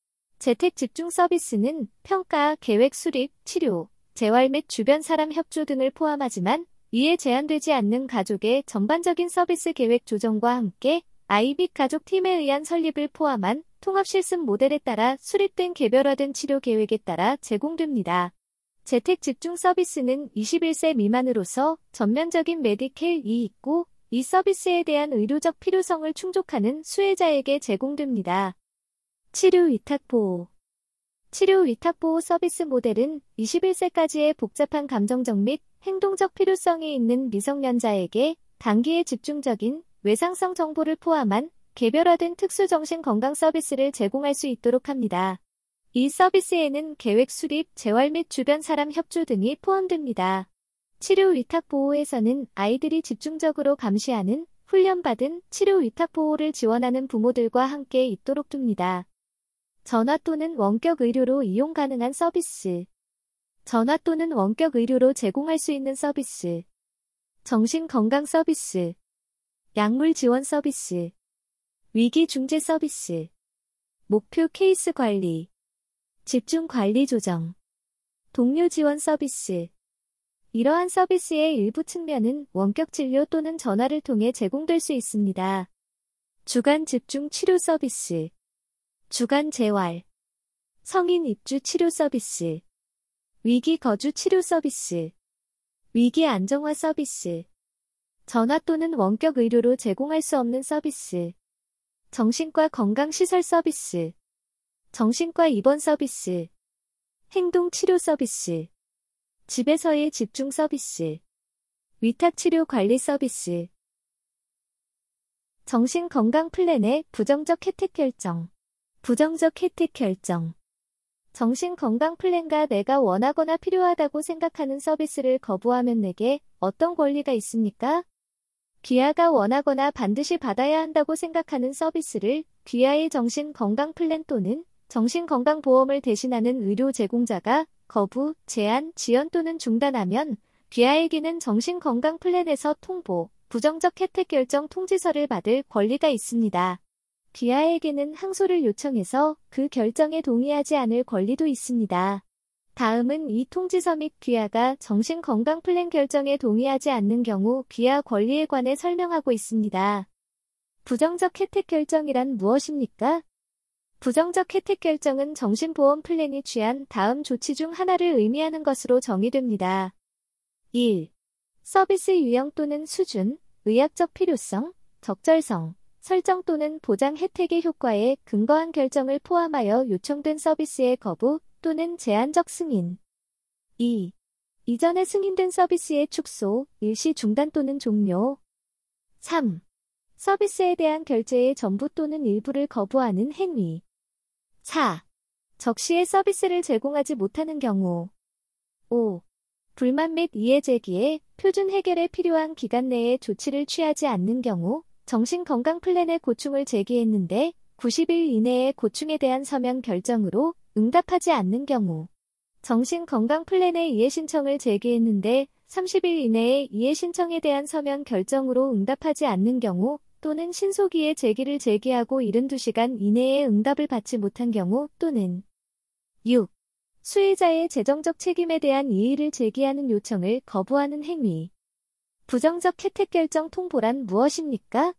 A: 재택 집중 서비스는 평가, 계획 수립, 치료, 재활 및 주변 사람 협조 등을 포함하지만 이에 제한되지 않는 가족의 전반적인 서비스 계획 조정과 함께 아이 및 가족 팀에 의한 설립을 포함한 통합 실습 모델에 따라 수립된 개별화된 치료 계획에 따라 제공됩니다. 재택 집중 서비스는 21세 미만으로서 전면적인 메디켈이 있고 이 서비스에 대한 의료적 필요성을 충족하는 수혜자에게 제공됩니다. 치료 위탁 보호. 치료 위탁 보호 서비스 모델은 21세까지의 복잡한 감정적 및 행동적 필요성이 있는 미성년자에게 단기에 집중적인 외상성 정보를 포함한 개별화된 특수 정신 건강 서비스를 제공할 수 있도록 합니다. 이 서비스에는 계획 수립, 재활 및 주변 사람 협조 등이 포함됩니다. 치료 위탁 보호에서는 아이들이 집중적으로 감시하는 훈련받은 치료 위탁 보호를 지원하는 부모들과 함께 있도록 둡니다. 전화 또는 원격 의료로 이용 가능한 서비스. 전화 또는 원격 의료로 제공할 수 있는 서비스. 정신건강 서비스. 약물 지원 서비스. 위기 중재 서비스. 목표 케이스 관리. 집중 관리 조정. 동료 지원 서비스. 이러한 서비스의 일부 측면은 원격 진료 또는 전화를 통해 제공될 수 있습니다. 주간 집중 치료 서비스. 주간 재활. 성인 입주 치료 서비스. 위기 거주 치료 서비스. 위기 안정화 서비스. 전화 또는 원격 의료로 제공할 수 없는 서비스. 정신과 건강시설 서비스. 정신과 입원 서비스. 행동치료 서비스. 집에서의 집중 서비스. 위탁치료 관리 서비스. 정신건강 플랜의 부정적 혜택 결정. 부정적 혜택 결정. 정신건강 플랜과 내가 원하거나 필요하다고 생각하는 서비스를 거부하면 내게 어떤 권리가 있습니까? 귀하가 원하거나 반드시 받아야 한다고 생각하는 서비스를 귀하의 정신건강 플랜 또는 정신건강보험을 대신하는 의료 제공자가 거부, 제한, 지연 또는 중단하면 귀하에게는 정신건강 플랜에서 통보, 부정적 혜택 결정 통지서를 받을 권리가 있습니다. 귀하에게는 항소를 요청해서 그 결정에 동의하지 않을 권리도 있습니다. 다음은 이 통지서 및 귀하가 정신건강 플랜 결정에 동의하지 않는 경우 귀하 권리에 관해 설명하고 있습니다. 부정적 혜택 결정이란 무엇입니까? 부정적 혜택 결정은 정신보험 플랜이 취한 다음 조치 중 하나를 의미하는 것으로 정의됩니다. 1. 서비스 유형 또는 수준, 의학적 필요성, 적절성, 설정 또는 보장 혜택의 효과에 근거한 결정을 포함하여 요청된 서비스의 거부 또는 제한적 승인. 2. 이전에 승인된 서비스의 축소, 일시 중단 또는 종료. 3. 서비스에 대한 결제의 전부 또는 일부를 거부하는 행위. 4. 적시에 서비스를 제공하지 못하는 경우. 5. 불만 및 이해 제기에 표준 해결에 필요한 기간 내에 조치를 취하지 않는 경우, 정신건강 플랜에 고충을 제기했는데 90일 이내에 고충에 대한 서면 결정으로 응답하지 않는 경우, 정신건강 플랜에 이해 신청을 제기했는데 30일 이내에 이해 신청에 대한 서면 결정으로 응답하지 않는 경우, 또는 신속이해 제기를 제기하고 72시간 이내에 응답을 받지 못한 경우 또는 6. 수혜자의 재정적 책임에 대한 이의를 제기하는 요청을 거부하는 행위. 부정적 혜택 결정 통보란 무엇입니까?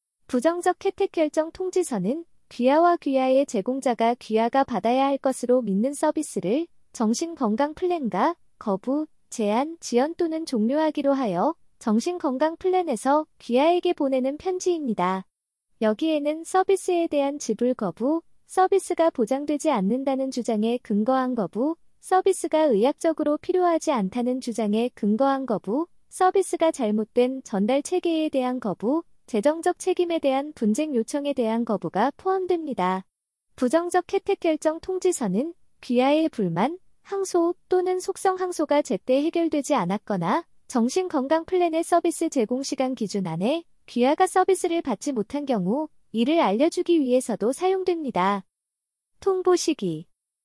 A: 부정적 혜택 결정 통지서는 귀하와 귀하의 제공자가 귀하가 받아야 할 것으로 믿는 서비스를 정신건강 플랜과 거부, 제한, 지연 또는 종료하기로 하여 정신건강 플랜에서 귀하에게 보내는 편지입니다. 여기에는 서비스에 대한 지불 거부, 서비스가 보장되지 않는다는 주장에 근거한 거부, 서비스가 의학적으로 필요하지 않다는 주장에 근거한 거부, 서비스가 잘못된 전달 체계에 대한 거부, 재정적 책임에 대한 분쟁 요청에 대한 거부가 포함됩니다. 부정적 혜택 결정 통지서는 귀하의 불만, 항소 또는 속성 항소가 제때 해결되지 않았거나 정신건강 플랜의 서비스 제공 시간 기준 안에 귀하가 서비스를 받지 못한 경우 이를 알려주기 위해서도 사용됩니다. 통보 시기.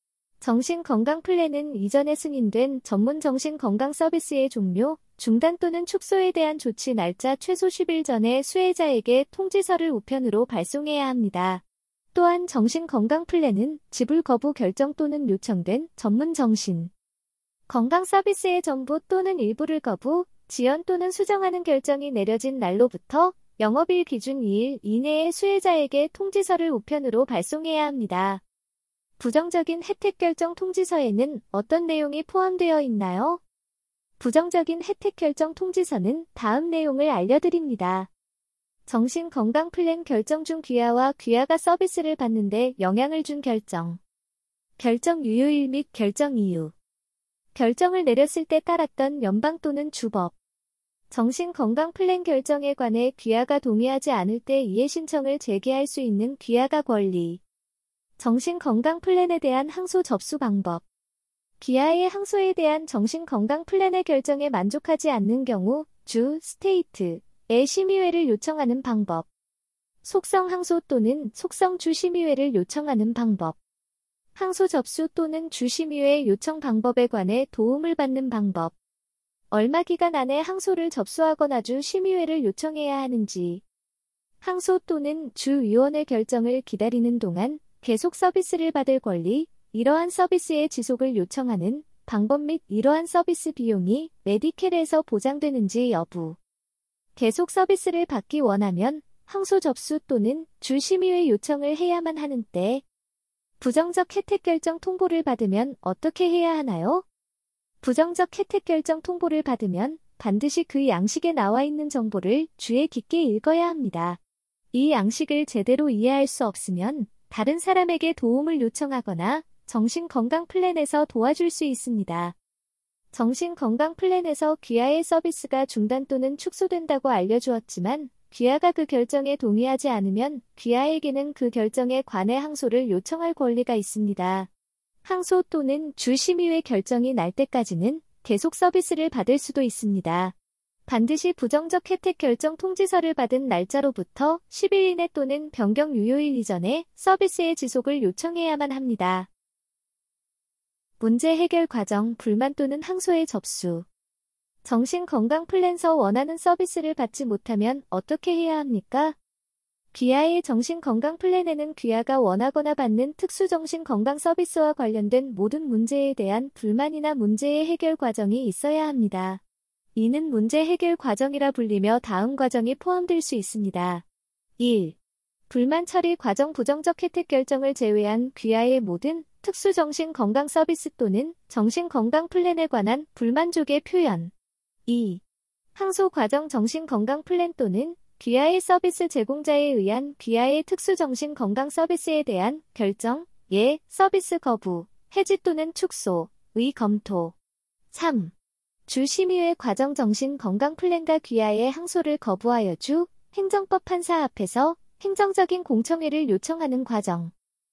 A: 정신건강 플랜은 이전에 승인된 전문 정신건강 서비스의 종료, 중단 또는 축소에 대한 조치 날짜 최소 10일 전에 수혜자에게 통지서를 우편으로 발송해야 합니다. 또한 정신건강 플랜은 지불 거부 결정 또는 요청된 전문 정신 건강 서비스의 전부 또는 일부를 거부, 지연 또는 수정하는 결정이 내려진 날로부터 영업일 기준 2일 이내에 수혜자에게 통지서를 우편으로 발송해야 합니다. 부정적인 혜택 결정 통지서에는 어떤 내용이 포함되어 있나요? 부정적인 혜택 결정 통지서는 다음 내용을 알려드립니다. 정신건강 플랜 결정 중 귀하와 귀하가 서비스를 받는데 영향을 준 결정. 결정 유효일 및 결정 이유. 결정을 내렸을 때 따랐던 연방 또는 주법. 정신건강 플랜 결정에 관해 귀하가 동의하지 않을 때 이해 신청을 제기할 수 있는 귀하가 권리. 정신건강 플랜에 대한 항소 접수 방법. 귀하의 항소에 대한 정신건강 플랜의 결정에 만족하지 않는 경우 주, 스테이트의 심의회를 요청하는 방법. 속성 항소 또는 속성 주 심의회를 요청하는 방법. 항소 접수 또는 주 심의회 요청 방법에 관해 도움을 받는 방법. 얼마 기간 안에 항소를 접수하거나 주 심의회를 요청해야 하는지. 항소 또는 주위원회 결정을 기다리는 동안 계속 서비스를 받을 권리, 이러한 서비스의 지속을 요청하는 방법 및 이러한 서비스 비용이 메디켈에서 보장되는지 여부. 계속 서비스를 받기 원하면 항소 접수 또는 주 심의회 요청을 해야만 하는 때. 부정적 혜택 결정 통보를 받으면 어떻게 해야 하나요? 부정적 혜택 결정 통보를 받으면 반드시 그 양식에 나와 있는 정보를 주의 깊게 읽어야 합니다. 이 양식을 제대로 이해할 수 없으면 다른 사람에게 도움을 요청하거나 정신건강 플랜에서 도와줄 수 있습니다. 정신건강 플랜에서 귀하의 서비스가 중단 또는 축소된다고 알려주었지만 귀하가 그 결정에 동의하지 않으면 귀하에게는 그 결정에 관해 항소를 요청할 권리가 있습니다. 항소 또는 주 심의회 결정이 날 때까지는 계속 서비스를 받을 수도 있습니다. 반드시 부정적 혜택 결정 통지서를 받은 날짜로부터 10일 이내 또는 변경 유효일 이전에 서비스의 지속을 요청해야만 합니다. 문제 해결 과정, 불만 또는 항소의 접수. 정신건강 플랜서 원하는 서비스를 받지 못하면 어떻게 해야 합니까? 귀하의 정신건강 플랜에는 귀하가 원하거나 받는 특수 정신건강 서비스와 관련된 모든 문제에 대한 불만이나 문제의 해결 과정이 있어야 합니다. 이는 문제 해결 과정이라 불리며 다음 과정이 포함될 수 있습니다. 1. 불만 처리 과정. 부정적 혜택 결정을 제외한 귀하의 모든 특수 정신건강 서비스 또는 정신건강 플랜에 관한 불만족의 표현. 2. 항소 과정. 정신건강 플랜 또는 귀하의 서비스 제공자에 의한 귀하의 특수 정신건강 서비스에 대한 결정, 예, 서비스 거부, 해지 또는 축소의 검토. 3. 주 심의회 과정. 정신건강 플랜과 귀하의 항소를 거부하여 주 행정법 판사 앞에서 행정적인 공청회를 요청하는 과정.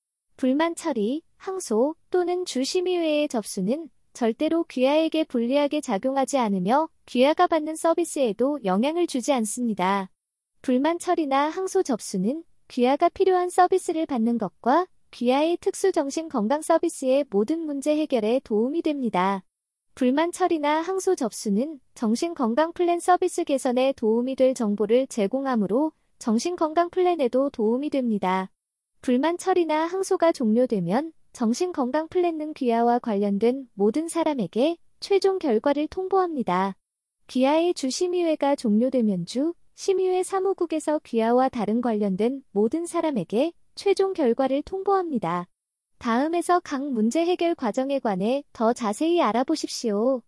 A: 불만 처리, 항소 또는 주 심의회의 접수는 절대로 귀하에게 불리하게 작용하지 않으며 귀하가 받는 서비스에도 영향을 주지 않습니다. 불만 처리나 항소 접수는 귀하가 필요한 서비스를 받는 것과 귀하의 특수 정신건강 서비스의 모든 문제 해결에 도움이 됩니다. 불만 처리나 항소 접수는 정신건강 플랜 서비스 개선에 도움이 될 정보를 제공하므로 정신건강 플랜에도 도움이 됩니다. 불만 처리나 항소가 종료되면 정신건강 플랜은 귀하와 관련된 모든 사람에게 최종 결과를 통보합니다. 귀하의 주 심의회가 종료되면 주 심의회 사무국에서 귀하와 다른 관련된 모든 사람에게 최종 결과를 통보합니다. 다음에서 각 문제 해결 과정에 관해 더 자세히 알아보십시오.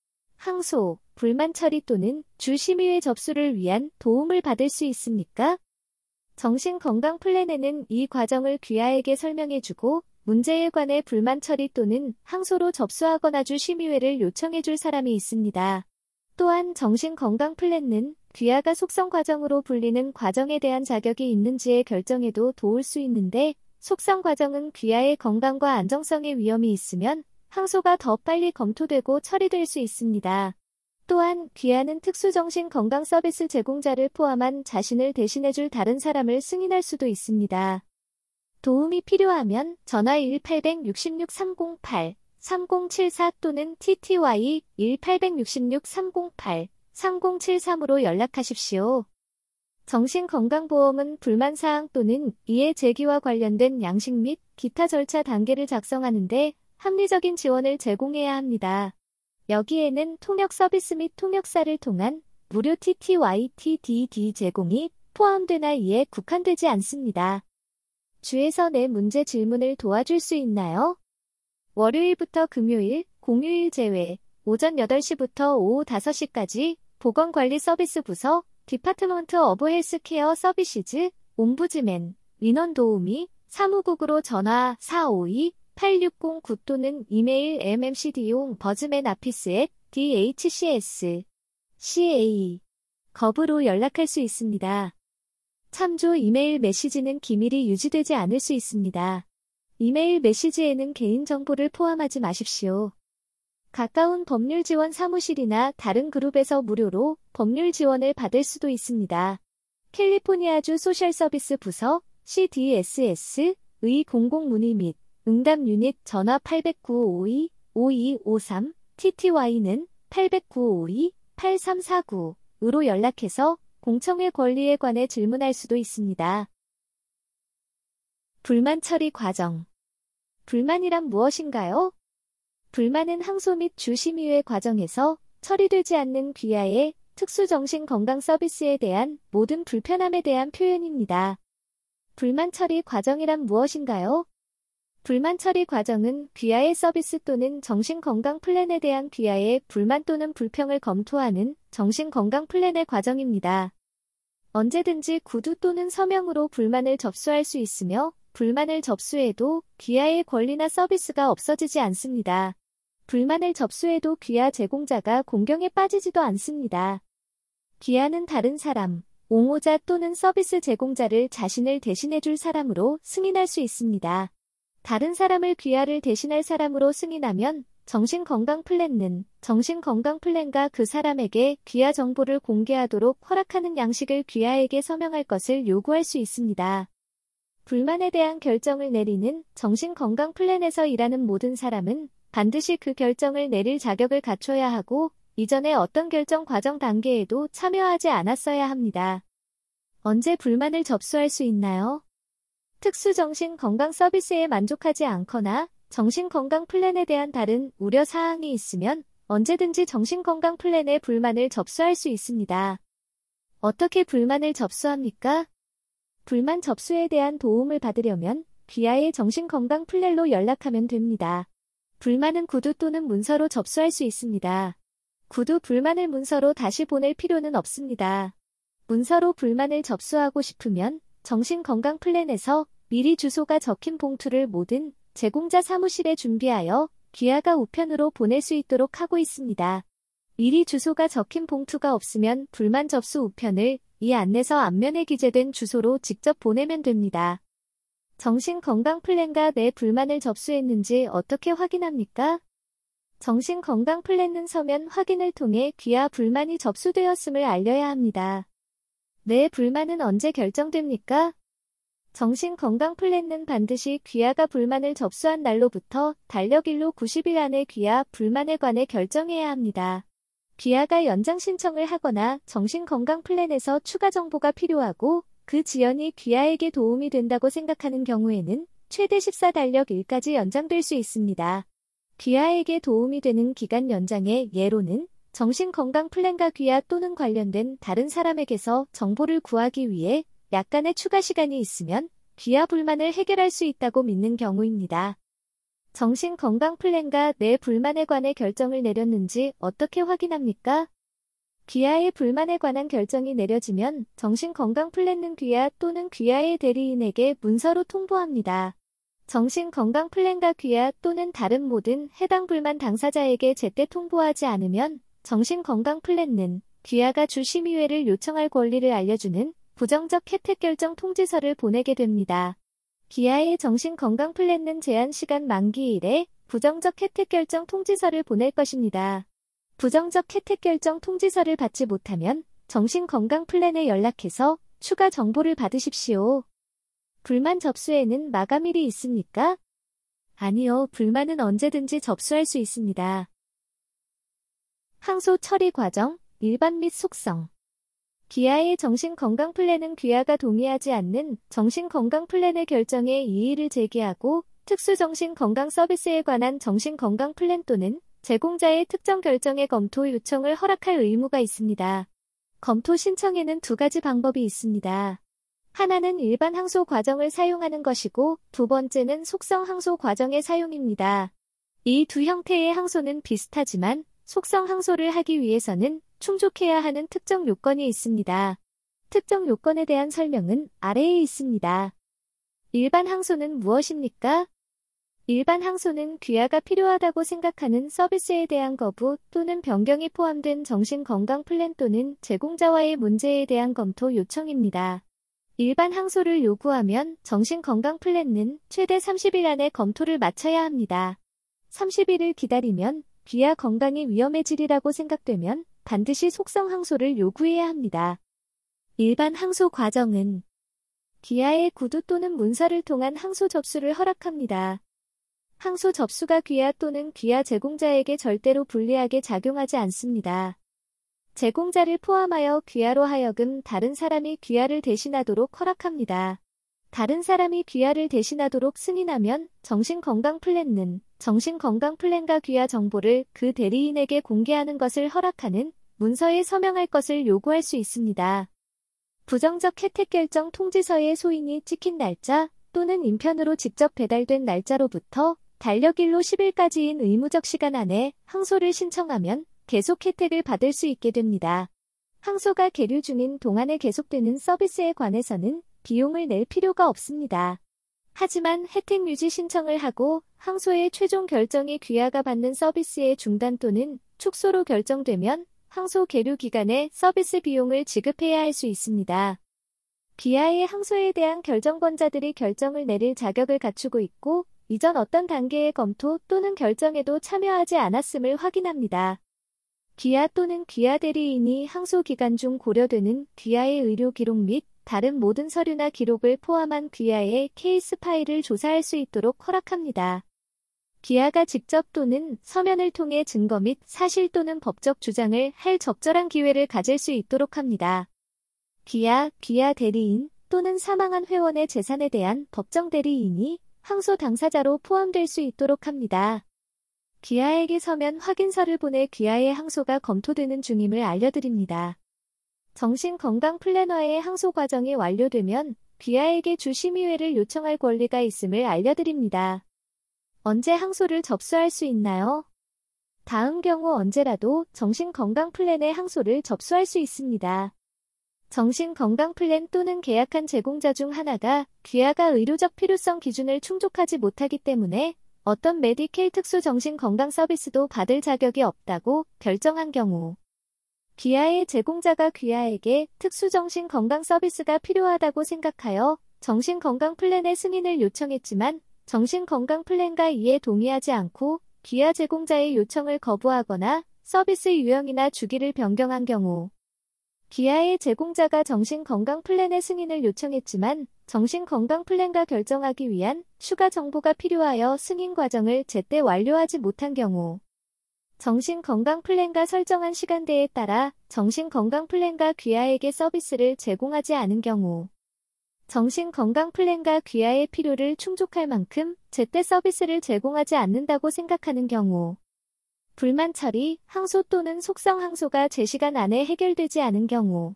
A: 항소, 불만 처리 또는 주 심의회 접수를 위한 도움을 받을 수 있습니까? 정신건강 플랜에는 이 과정을 귀하에게 설명해주고 문제에 관해 불만 처리 또는 항소로 접수하거나 주 심의회를 요청해줄 사람이 있습니다. 또한 정신건강 플랜은 귀하가 속성 과정으로 불리는 과정에 대한 자격이 있는지의 결정에도 도울 수 있는데 속성 과정은 귀하의 건강과 안정성에 위험이 있으면 항소가 더 빨리 검토되고 처리될 수 있습니다. 또한 귀하는 특수정신건강 서비스 제공자를 포함한 자신을 대신해줄 다른 사람을 승인할 수도 있습니다. 도움이 필요하면 전화 1-866-308-3074 또는 TTY 1-866-308-3073으로 연락하십시오. 정신건강보험은 불만사항 또는 이해 제기와 관련된 양식 및 기타 절차 단계를 작성하는 데 합리적인 지원을 제공해야 합니다. 여기에는 통역 서비스 및 통역사를 통한 무료 TTY, TDD 제공이 포함되나 이에 국한되지 않습니다. 주에서 내 문제 질문을 도와줄 수 있나요? 월요일부터 금요일, 공휴일 제외, 오전 8시부터 오후 5시까지 보건관리 서비스 부서 디파트먼트 오브 헬스케어 서비시즈, 옴부즈맨, 민원 도우미, 사무국으로 전화 452-8609 또는 이메일 mmcd용 버즈맨 아피스 @ dhcs.ca 겁으로 연락할 수 있습니다. 참조 이메일 메시지는 기밀이 유지되지 않을 수 있습니다. 이메일 메시지에는 개인정보를 포함하지 마십시오. 가까운 법률 지원 사무실이나 다른 그룹에서 무료로 법률 지원을 받을 수도 있습니다. 캘리포니아주 소셜서비스 부서 CDSS의 공공문의 및 응답 유닛 전화 809-52-5253, TTY는 809-52-8349으로 연락해서 공청회 권리에 관해 질문할 수도 있습니다. 불만 처리 과정. 불만이란 무엇인가요? 불만은 항소 및 주심의회 과정에서 처리되지 않는 귀하의 특수정신건강 서비스에 대한 모든 불편함에 대한 표현입니다. 불만 처리 과정이란 무엇인가요? 불만 처리 과정은 귀하의 서비스 또는 정신건강 플랜에 대한 귀하의 불만 또는 불평을 검토하는 정신건강 플랜의 과정입니다. 언제든지 구두 또는 서명으로 불만을 접수할 수 있으며 불만을 접수해도 귀하의 권리나 서비스가 없어지지 않습니다. 불만을 접수해도 귀하 제공자가 공경에 빠지지도 않습니다. 귀하는 다른 사람, 옹호자 또는 서비스 제공자를 자신을 대신해줄 사람으로 승인할 수 있습니다. 다른 사람을 귀하를 대신할 사람으로 승인하면 정신건강플랜은 정신건강플랜과 그 사람에게 귀하 정보를 공개하도록 허락하는 양식을 귀하에게 서명할 것을 요구할 수 있습니다. 불만에 대한 결정을 내리는 정신건강플랜에서 일하는 모든 사람은 반드시 그 결정을 내릴 자격을 갖춰야 하고 이전에 어떤 결정 과정 단계에도 참여하지 않았어야 합니다. 언제 불만을 접수할 수 있나요? 특수정신건강 서비스에 만족하지 않거나 정신건강 플랜에 대한 다른 우려 사항이 있으면 언제든지 정신건강 플랜에 불만을 접수할 수 있습니다. 어떻게 불만을 접수합니까? 불만 접수에 대한 도움을 받으려면 귀하의 정신건강 플랜로 연락하면 됩니다. 불만은 구두 또는 문서로 접수할 수 있습니다. 구두 불만을 문서로 다시 보낼 필요는 없습니다. 문서로 불만을 접수하고 싶으면 정신건강 플랜에서 미리 주소가 적힌 봉투를 모든 제공자 사무실에 준비하여 귀하가 우편으로 보낼 수 있도록 하고 있습니다. 미리 주소가 적힌 봉투가 없으면 불만 접수 우편을 이 안내서 앞면에 기재된 주소로 직접 보내면 됩니다. 정신건강플랜과 내 불만을 접수했는지 어떻게 확인합니까? 정신건강플랜은 서면 확인을 통해 귀하 불만이 접수되었음을 알려야 합니다. 내 불만은 언제 결정됩니까? 정신건강플랜은 반드시 귀하가 불만을 접수한 날로부터 달력일로 90일 안에 귀하 불만에 관해 결정해야 합니다. 귀하가 연장 신청을 하거나 정신건강플랜에서 추가 정보가 필요하고 그 지연이 귀하에게 도움이 된다고 생각하는 경우에는 최대 14달력일까지 연장될 수 있습니다. 귀하에게 도움이 되는 기간 연장의 예로는 정신건강플랜과 귀하 또는 관련된 다른 사람에게서 정보를 구하기 위해 약간의 추가 시간이 있으면 귀하 불만을 해결할 수 있다고 믿는 경우입니다. 정신건강플랜과 내 불만에 관해 결정을 내렸는지 어떻게 확인합니까? 귀하의 불만에 관한 결정이 내려지면 정신건강플랜은 귀하 또는 귀하의 대리인에게 문서로 통보합니다. 정신건강플랜과 귀하 또는 다른 모든 해당 불만 당사자에게 제때 통보하지 않으면 정신건강플랜은 귀하가 주심의회를 요청할 권리를 알려주는 부정적 혜택 결정 통지서를 보내게 됩니다. 귀하의 정신건강플랜은 제한시간 만기일에 부정적 혜택 결정 통지서를 보낼 것입니다. 부정적 혜택 결정 통지서를 받지 못하면 정신건강플랜에 연락해서 추가 정보를 받으십시오. 불만 접수에는 마감일이 있습니까? 아니요, 불만은 언제든지 접수할 수 있습니다. 항소 처리 과정, 일반 및 속성. 귀하의 정신건강플랜은 귀하가 동의하지 않는 정신건강플랜의 결정에 이의를 제기하고 특수정신건강 서비스에 관한 정신건강플랜 또는 제공자의 특정 결정의 검토 요청을 허락할 의무가 있습니다. 검토 신청에는 두 가지 방법이 있습니다. 하나는 일반 항소 과정을 사용하는 것이고 두 번째는 속성 항소 과정의 사용입니다. 이 두 형태의 항소는 비슷하지만 속성 항소를 하기 위해서는 충족해야 하는 특정 요건이 있습니다. 특정 요건에 대한 설명은 아래에 있습니다. 일반 항소는 무엇입니까? 일반 항소는 귀하가 필요하다고 생각하는 서비스에 대한 거부 또는 변경이 포함된 정신건강 플랜 또는 제공자와의 문제에 대한 검토 요청입니다. 일반 항소를 요구하면 정신건강 플랜은 최대 30일 안에 검토를 마쳐야 합니다. 30일을 기다리면 귀하 건강이 위험해지리라고 생각되면 반드시 속성 항소를 요구해야 합니다. 일반 항소 과정은 귀하의 구두 또는 문서를 통한 항소 접수를 허락합니다. 항소 접수가 귀하 또는 귀하 제공자에게 절대로 불리하게 작용하지 않습니다. 제공자를 포함하여 귀하로 하여금 다른 사람이 귀하를 대신하도록 허락합니다. 다른 사람이 귀하를 대신하도록 승인하면 정신건강플랜은 정신건강플랜과 귀하 정보를 그 대리인에게 공개하는 것을 허락하는 문서에 서명할 것을 요구할 수 있습니다. 부정적 혜택 결정 통지서의 소인이 찍힌 날짜 또는 인편으로 직접 배달된 날짜로부터 달력일로 10일까지인 의무적 시간 안에 항소를 신청하면 계속 혜택을 받을 수 있게 됩니다. 항소가 계류 중인 동안에 계속되는 서비스에 관해서는 비용을 낼 필요가 없습니다. 하지만 혜택 유지 신청을 하고 항소의 최종 결정이 귀하가 받는 서비스의 중단 또는 축소로 결정되면 항소 계류 기간에 서비스 비용을 지급해야 할 수 있습니다. 귀하의 항소에 대한 결정권자들이 결정을 내릴 자격을 갖추고 있고 이전 어떤 단계의 검토 또는 결정에도 참여하지 않았음을 확인합니다. 귀하 또는 귀하 대리인이 항소 기간 중 고려되는 귀하의 의료 기록 및 다른 모든 서류나 기록을 포함한 귀하의 케이스 파일을 조사할 수 있도록 허락합니다. 귀하가 직접 또는 서면을 통해 증거 및 사실 또는 법적 주장을 할 적절한 기회를 가질 수 있도록 합니다. 귀하 대리인 또는 사망한 회원의 재산에 대한 법정 대리인이 항소 당사자로 포함될 수 있도록 합니다. 귀하에게 서면 확인서를 보내 귀하의 항소가 검토되는 중임을 알려드립니다. 정신건강 플래너의 항소 과정이 완료되면 귀하에게 주심의회를 요청할 권리가 있음을 알려드립니다. 언제 항소를 접수할 수 있나요? 다음 경우 언제라도 정신건강 플랜의 항소를 접수할 수 있습니다. 정신건강 플랜 또는 계약한 제공자 중 하나가 귀하가 의료적 필요성 기준을 충족하지 못하기 때문에 어떤 메디케일 특수 정신건강 서비스도 받을 자격이 없다고 결정한 경우 귀하의 제공자가 귀하에게 특수 정신건강 서비스가 필요하다고 생각하여 정신건강 플랜의 승인을 요청했지만 정신건강 플랜과 이에 동의하지 않고 귀하 제공자의 요청을 거부하거나 서비스 유형이나 주기를 변경한 경우 귀하의 제공자가 정신건강 플랜의 승인을 요청했지만 정신건강 플랜과 결정하기 위한 추가 정보가 필요하여 승인 과정을 제때 완료하지 못한 경우 정신건강 플랜과 설정한 시간대에 따라 정신건강 플랜과 귀하에게 서비스를 제공하지 않은 경우 정신건강 플랜과 귀하의 필요를 충족할 만큼 제때 서비스를 제공하지 않는다고 생각하는 경우 불만 처리, 항소 또는 속성 항소가 제시간 안에 해결되지 않은 경우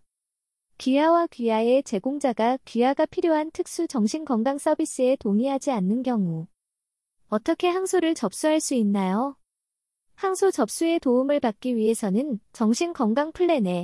A: 귀하와 귀하의 제공자가 귀하가 필요한 특수 정신건강 서비스에 동의하지 않는 경우 어떻게 항소를 접수할 수 있나요? 항소 접수에 도움을 받기 위해서는 정신건강 플랜에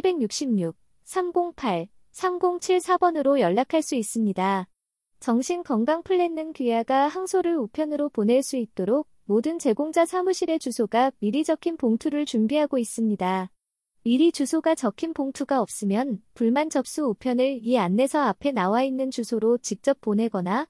A: 866-308-3074번으로 연락할 수 있습니다. 정신건강 플랜은 귀하가 항소를 우편으로 보낼 수 있도록 모든 제공자 사무실의 주소가 미리 적힌 봉투를 준비하고 있습니다. 미리 주소가 적힌 봉투가 없으면 불만 접수 우편을 이 안내서 앞에 나와 있는 주소로 직접 보내거나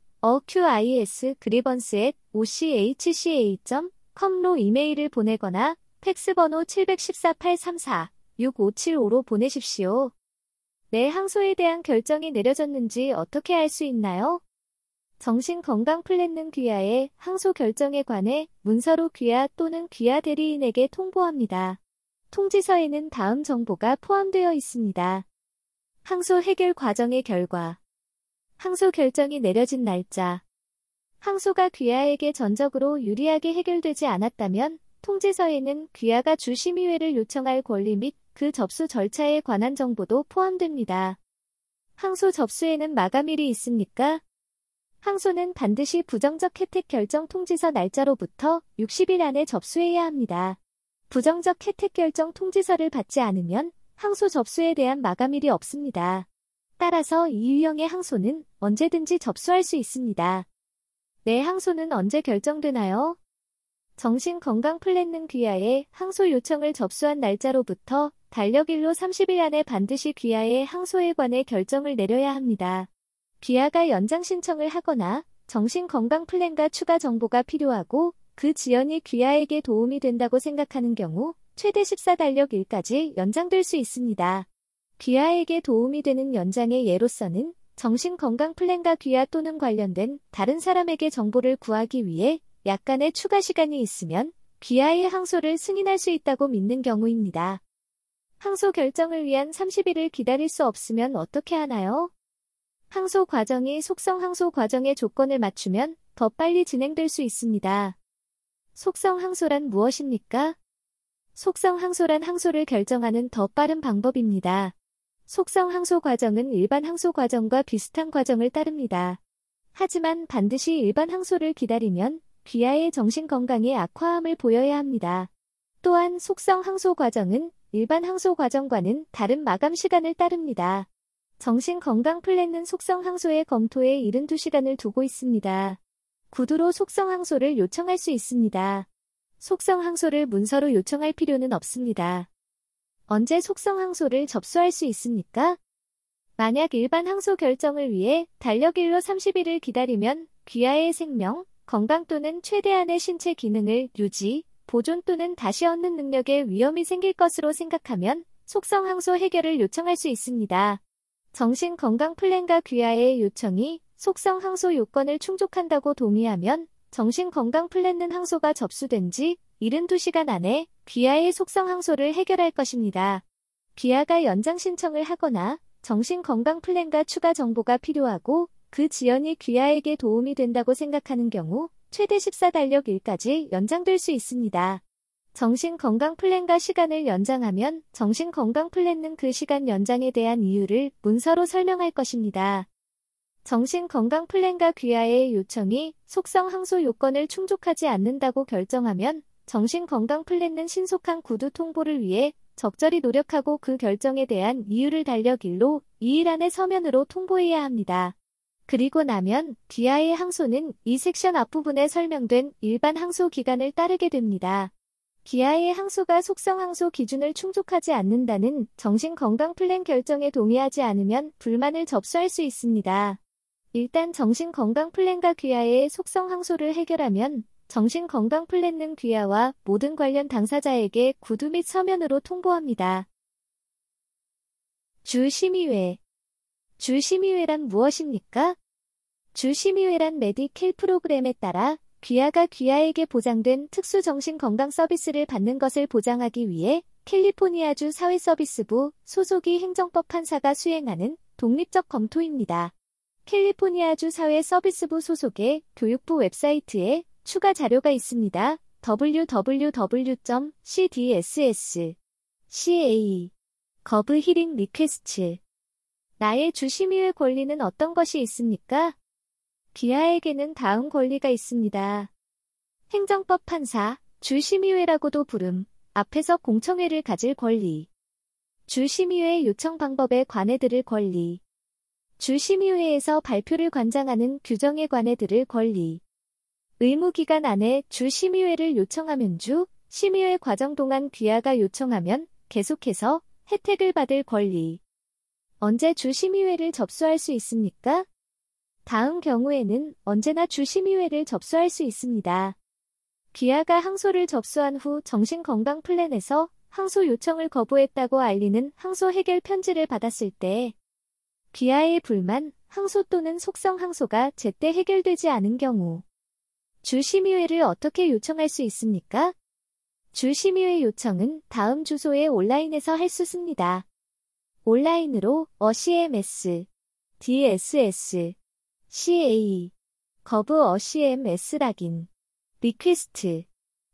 A: quiz@ocha.com로 이메일을 보내거나 팩스번호 714-834-6575로 보내십시오. 내 항소에 대한 결정이 내려졌는지 어떻게 알 수 있나요? 정신건강 플랜은 귀하의 항소 결정에 관해 문서로 귀하 또는 귀하 대리인에게 통보합니다. 통지서에는 다음 정보가 포함되어 있습니다. 항소 해결 과정의 결과, 항소 결정이 내려진 날짜, 항소가 귀하에게 전적으로 유리하게 해결되지 않았다면 통지서에는 귀하가 주심의회를 요청할 권리 및 그 접수 절차에 관한 정보도 포함됩니다. 항소 접수에는 마감일이 있습니까? 항소는 반드시 부정적 혜택 결정 통지서 날짜로부터 60일 안에 접수해야 합니다. 부정적 혜택 결정 통지서를 받지 않으면 항소 접수에 대한 마감일이 없습니다. 따라서 이 유형의 항소는 언제든지 접수할 수 있습니다. 내 항소는 언제 결정되나요? 정신건강플랜능 귀하의 항소 요청을 접수한 날짜로부터 달력일로 30일 안에 반드시 귀하의 항소에 관해 결정을 내려야 합니다. 귀하가 연장 신청을 하거나 정신건강플랜과 추가 정보가 필요하고 그 지연이 귀하에게 도움이 된다고 생각하는 경우 최대 14달력일까지 연장될 수 있습니다. 귀하에게 도움이 되는 연장의 예로서는 정신건강플랜과 귀하 또는 관련된 다른 사람에게 정보를 구하기 위해 약간의 추가 시간이 있으면 귀하의 항소를 승인할 수 있다고 믿는 경우입니다. 항소 결정을 위한 30일을 기다릴 수 없으면 어떻게 하나요? 항소 과정이 속성 항소 과정의 조건을 맞추면 더 빨리 진행될 수 있습니다. 속성 항소란 무엇입니까? 속성 항소란 항소를 결정하는 더 빠른 방법입니다. 속성 항소 과정은 일반 항소 과정과 비슷한 과정을 따릅니다. 하지만 반드시 일반 항소를 기다리면 귀하의 정신건강에 악화함을 보여야 합니다. 또한 속성 항소 과정은 일반 항소 과정과는 다른 마감 시간을 따릅니다. 정신건강플랜은 속성 항소의 검토에 72시간을 두고 있습니다. 구두로 속성 항소를 요청할 수 있습니다. 속성 항소를 문서로 요청할 필요는 없습니다. 언제 속성 항소를 접수할 수 있습니까? 만약 일반 항소 결정을 위해 달력일로 30일을 기다리면 귀하의 생명, 건강 또는 최대한의 신체 기능을 유지, 보존 또는 다시 얻는 능력에 위험이 생길 것으로 생각하면 속성 항소 해결을 요청할 수 있습니다. 정신건강플랜과 귀하의 요청이 속성 항소 요건을 충족한다고 동의하면 정신건강플랜은 항소가 접수된 지 72시간 안에 귀하의 속성 항소를 해결할 것입니다. 귀하가 연장 신청을 하거나 정신건강플랜과 추가 정보가 필요하고 그 지연이 귀하에게 도움이 된다고 생각하는 경우 최대 14달력일까지 연장될 수 있습니다. 정신건강플랜과 시간을 연장하면 정신건강플랜은 그 시간 연장에 대한 이유를 문서로 설명할 것입니다. 정신건강플랜과 귀하의 요청이 속성 항소 요건을 충족하지 않는다고 결정하면 정신건강플랜은 신속한 구두 통보를 위해 적절히 노력하고 그 결정에 대한 이유를 달력일로 2일 안에 서면으로 통보해야 합니다. 그리고 나면 귀하의 항소는 이 섹션 앞부분에 설명된 일반 항소 기간을 따르게 됩니다. 귀하의 항소가 속성 항소 기준을 충족하지 않는다는 정신건강플랜 결정에 동의하지 않으면 불만을 접수할 수 있습니다. 일단 정신건강플랜과 귀하의 속성 항소를 해결하면 정신건강플랜은 귀하와 모든 관련 당사자에게 구두 및 서면으로 통보합니다. 주심의회. 주심의회란 무엇입니까? 주심의회란 메디케일 프로그램에 따라 귀하가 귀하에게 보장된 특수 정신건강 서비스를 받는 것을 보장하기 위해 캘리포니아주 사회서비스부 소속이 행정법 판사가 수행하는 독립적 검토입니다. 캘리포니아주 사회서비스부 소속의 교육부 웹사이트에 추가 자료가 있습니다. www.cdss.ca.gov 히링 리퀘스트. 나의 주심의회 권리는 어떤 것이 있습니까? 귀하에게는 다음 권리가 있습니다. 행정법 판사, 주심의회라고도 부름, 앞에서 공청회를 가질 권리. 주심의회 요청 방법에 관해 들을 권리. 주심의회에서 발표를 관장하는 규정에 관해 들을 권리. 의무기간 안에 주심의회를 요청하면 심의회 과정 동안 귀하가 요청하면 계속해서 혜택을 받을 권리. 언제 주심의회를 접수할 수 있습니까? 다음 경우에는 언제나 주심의회를 접수할 수 있습니다. 귀하가 항소를 접수한 후 정신건강플랜에서 항소 요청을 거부했다고 알리는 항소 해결 편지를 받았을 때, 귀하의 불만, 항소 또는 속성 항소가 제때 해결되지 않은 경우, 주심의회를 어떻게 요청할 수 있습니까? 주심의회 요청은 다음 주소에 온라인에서 할 수 있습니다. 온라인으로 CMS, DSS, CA, gov CMS 락인, 리퀘스트,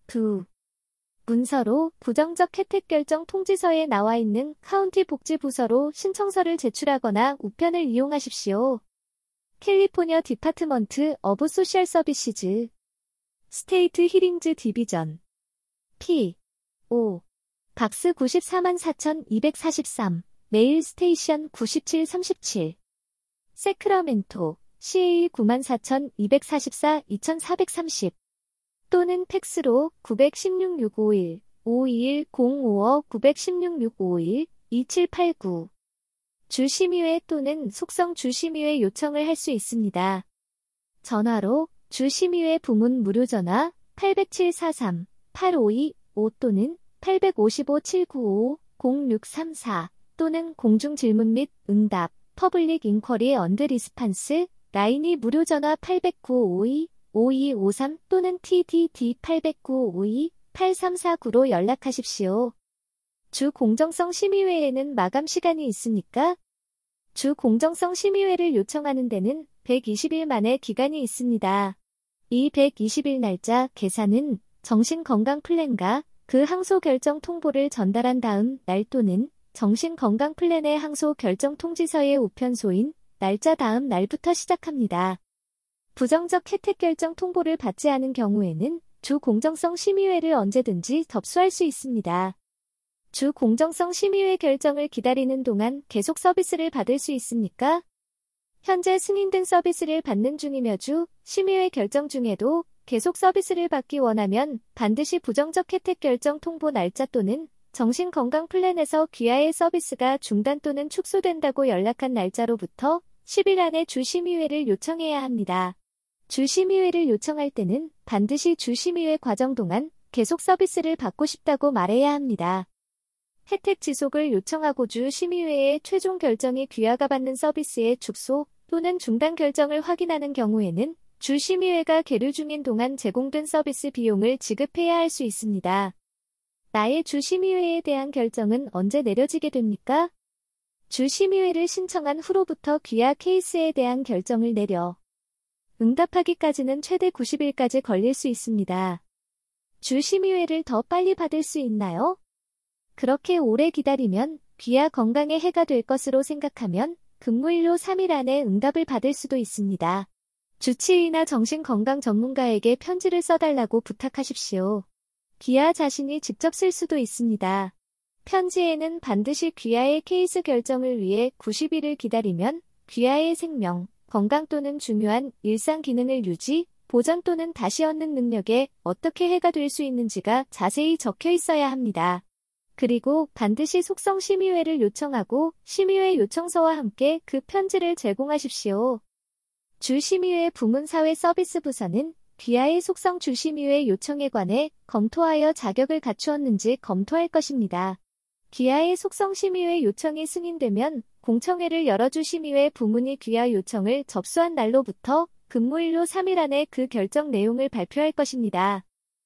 A: 문서로 부정적 혜택 결정 통지서에 나와 있는 카운티 복지부서로 신청서를 제출하거나 우편을 이용하십시오. 캘리포니아 디파트먼트 어브 소셜 서비시즈, 스테이트 히링즈 디비전, P, 5. 박스 944,243, 메일 스테이션 9737. 세크라멘토, CA 94,244, 2430. 또는 팩스로 916-651, 521-055, 916-651, 2789. 주심의회 또는 속성 주심의회 요청을 할 수 있습니다. 전화로 주심의회 부문 무료전화 807-43-8525 또는 855-795-0634 또는 공중질문 및 응답, 퍼블릭 인쿼리 언드 리스판스, 라인이 무료전화 809-52-5253 또는 TDD 809-52-8349로 연락하십시오. 주 공정성 심의회에는 마감 시간이 있으니까 주 공정성 심의회를 요청하는 데는 120일 만에 기간이 있습니다. 이 120일 날짜 계산은 정신건강플랜과 그 항소 결정 통보를 전달한 다음 날 또는 정신건강플랜의 항소 결정 통지서의 우편소인 날짜 다음 날부터 시작합니다. 부정적 혜택 결정 통보를 받지 않은 경우에는 주 공정성 심의회를 언제든지 접수할 수 있습니다. 주 공정성 심의회 결정을 기다리는 동안 계속 서비스를 받을 수 있습니까? 현재 승인된 서비스를 받는 중이며 주 심의회 결정 중에도 계속 서비스를 받기 원하면 반드시 부정적 혜택 결정 통보 날짜 또는 정신건강플랜에서 귀하의 서비스가 중단 또는 축소된다고 연락한 날짜로부터 10일 안에 주심의회를 요청해야 합니다. 주심의회를 요청할 때는 반드시 주심의회 과정 동안 계속 서비스를 받고 싶다고 말해야 합니다. 혜택 지속을 요청하고 주심의회의 최종 결정이 귀하가 받는 서비스의 축소 또는 중단 결정을 확인하는 경우에는 주심의회가 계류 중인 동안 제공된 서비스 비용을 지급해야 할 수 있습니다. 나의 주심의회에 대한 결정은 언제 내려지게 됩니까? 주심의회를 신청한 후로부터 귀하 케이스에 대한 결정을 내려 응답하기까지는 최대 90일까지 걸릴 수 있습니다. 주심의회를 더 빨리 받을 수 있나요? 그렇게 오래 기다리면 귀하 건강에 해가 될 것으로 생각하면 근무일로 3일 안에 응답을 받을 수도 있습니다. 주치의나 정신건강 전문가에게 편지를 써달라고 부탁하십시오. 귀하 자신이 직접 쓸 수도 있습니다. 편지에는 반드시 귀하의 케이스 결정을 위해 90일을 기다리면 귀하의 생명, 건강 또는 중요한 일상 기능을 유지, 보전 또는 다시 얻는 능력에 어떻게 해가 될 수 있는지가 자세히 적혀 있어야 합니다. 그리고 반드시 속성 심의회를 요청하고 심의회 요청서와 함께 그 편지를 제공하십시오. 주심의회 부문사회 서비스 부서는 귀하의 속성 주심의회 요청에 관해 검토하여 자격을 갖추었는지 검토할 것입니다. 귀하의 속성 심의회 요청이 승인되면 공청회를 열어 주심의회 부문이 귀하 요청을 접수한 날로부터 근무일로 3일 안에 그 결정 내용을 발표할 것입니다.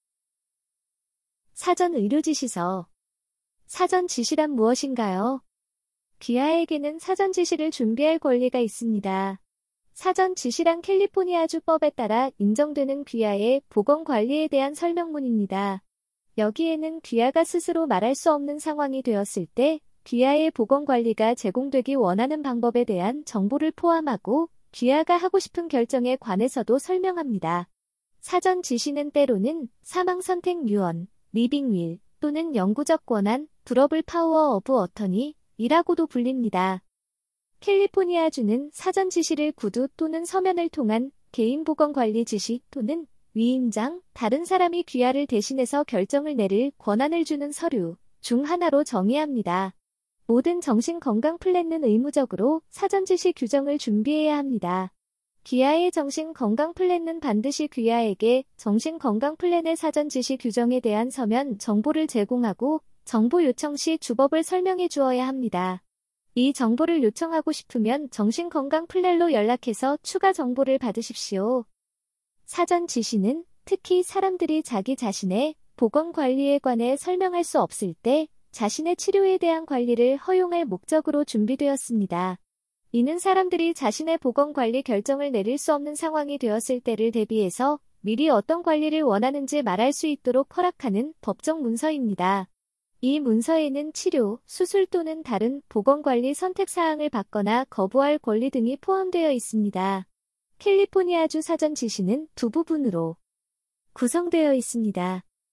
A: 사전 의료지시서. 사전 지시란 무엇인가요? 귀하에게는 사전 지시를 준비할 권리가 있습니다. 사전 지시란 캘리포니아주법에 따라 인정되는 귀하의 보건관리에 대한 설명문입니다. 여기에는 귀하가 스스로 말할 수 없는 상황이 되었을 때 귀하의 보건관리가 제공되기 원하는 방법에 대한 정보를 포함하고 귀하가 하고 싶은 결정에 관해서도 설명합니다. 사전 지시는 때로는 사망선택 유언, 리빙 윌 또는 영구적 권한, 브러블 파워 오브 어터니이라고도 불립니다. 캘리포니아주는 사전 지시를 구두 또는 서면을 통한 개인 보건관리 지시 또는 위임장, 다른 사람이 귀하를 대신해서 결정을 내릴 권한을 주는 서류 중 하나로 정의합니다. 모든 정신건강플랜은 의무적으로 사전 지시 규정을 준비해야 합니다. 귀하의 정신건강플랜은 반드시 귀하에게 정신건강플랜의 사전 지시 규정에 대한 서면 정보를 제공하고 정보 요청 시 주법을 설명해 주어야 합니다. 이 정보를 요청하고 싶으면 정신건강플랜로 연락해서 추가 정보를 받으십시오. 사전 지시는 특히 사람들이 자기 자신의 보건관리에 관해 설명할 수 없을 때 자신의 치료에 대한 관리를 허용할 목적으로 준비되었습니다. 이는 사람들이 자신의 보건관리 결정을 내릴 수 없는 상황이 되었을 때를 대비해서 미리 어떤 관리를 원하는지 말할 수 있도록 허락하는 법적 문서입니다. 이 문서에는 치료, 수술 또는 다른 보건관리 선택사항을 받거나 거부할 권리 등이 포함되어 있습니다. 캘리포니아주 사전 지시는 두 부분으로 구성되어 있습니다.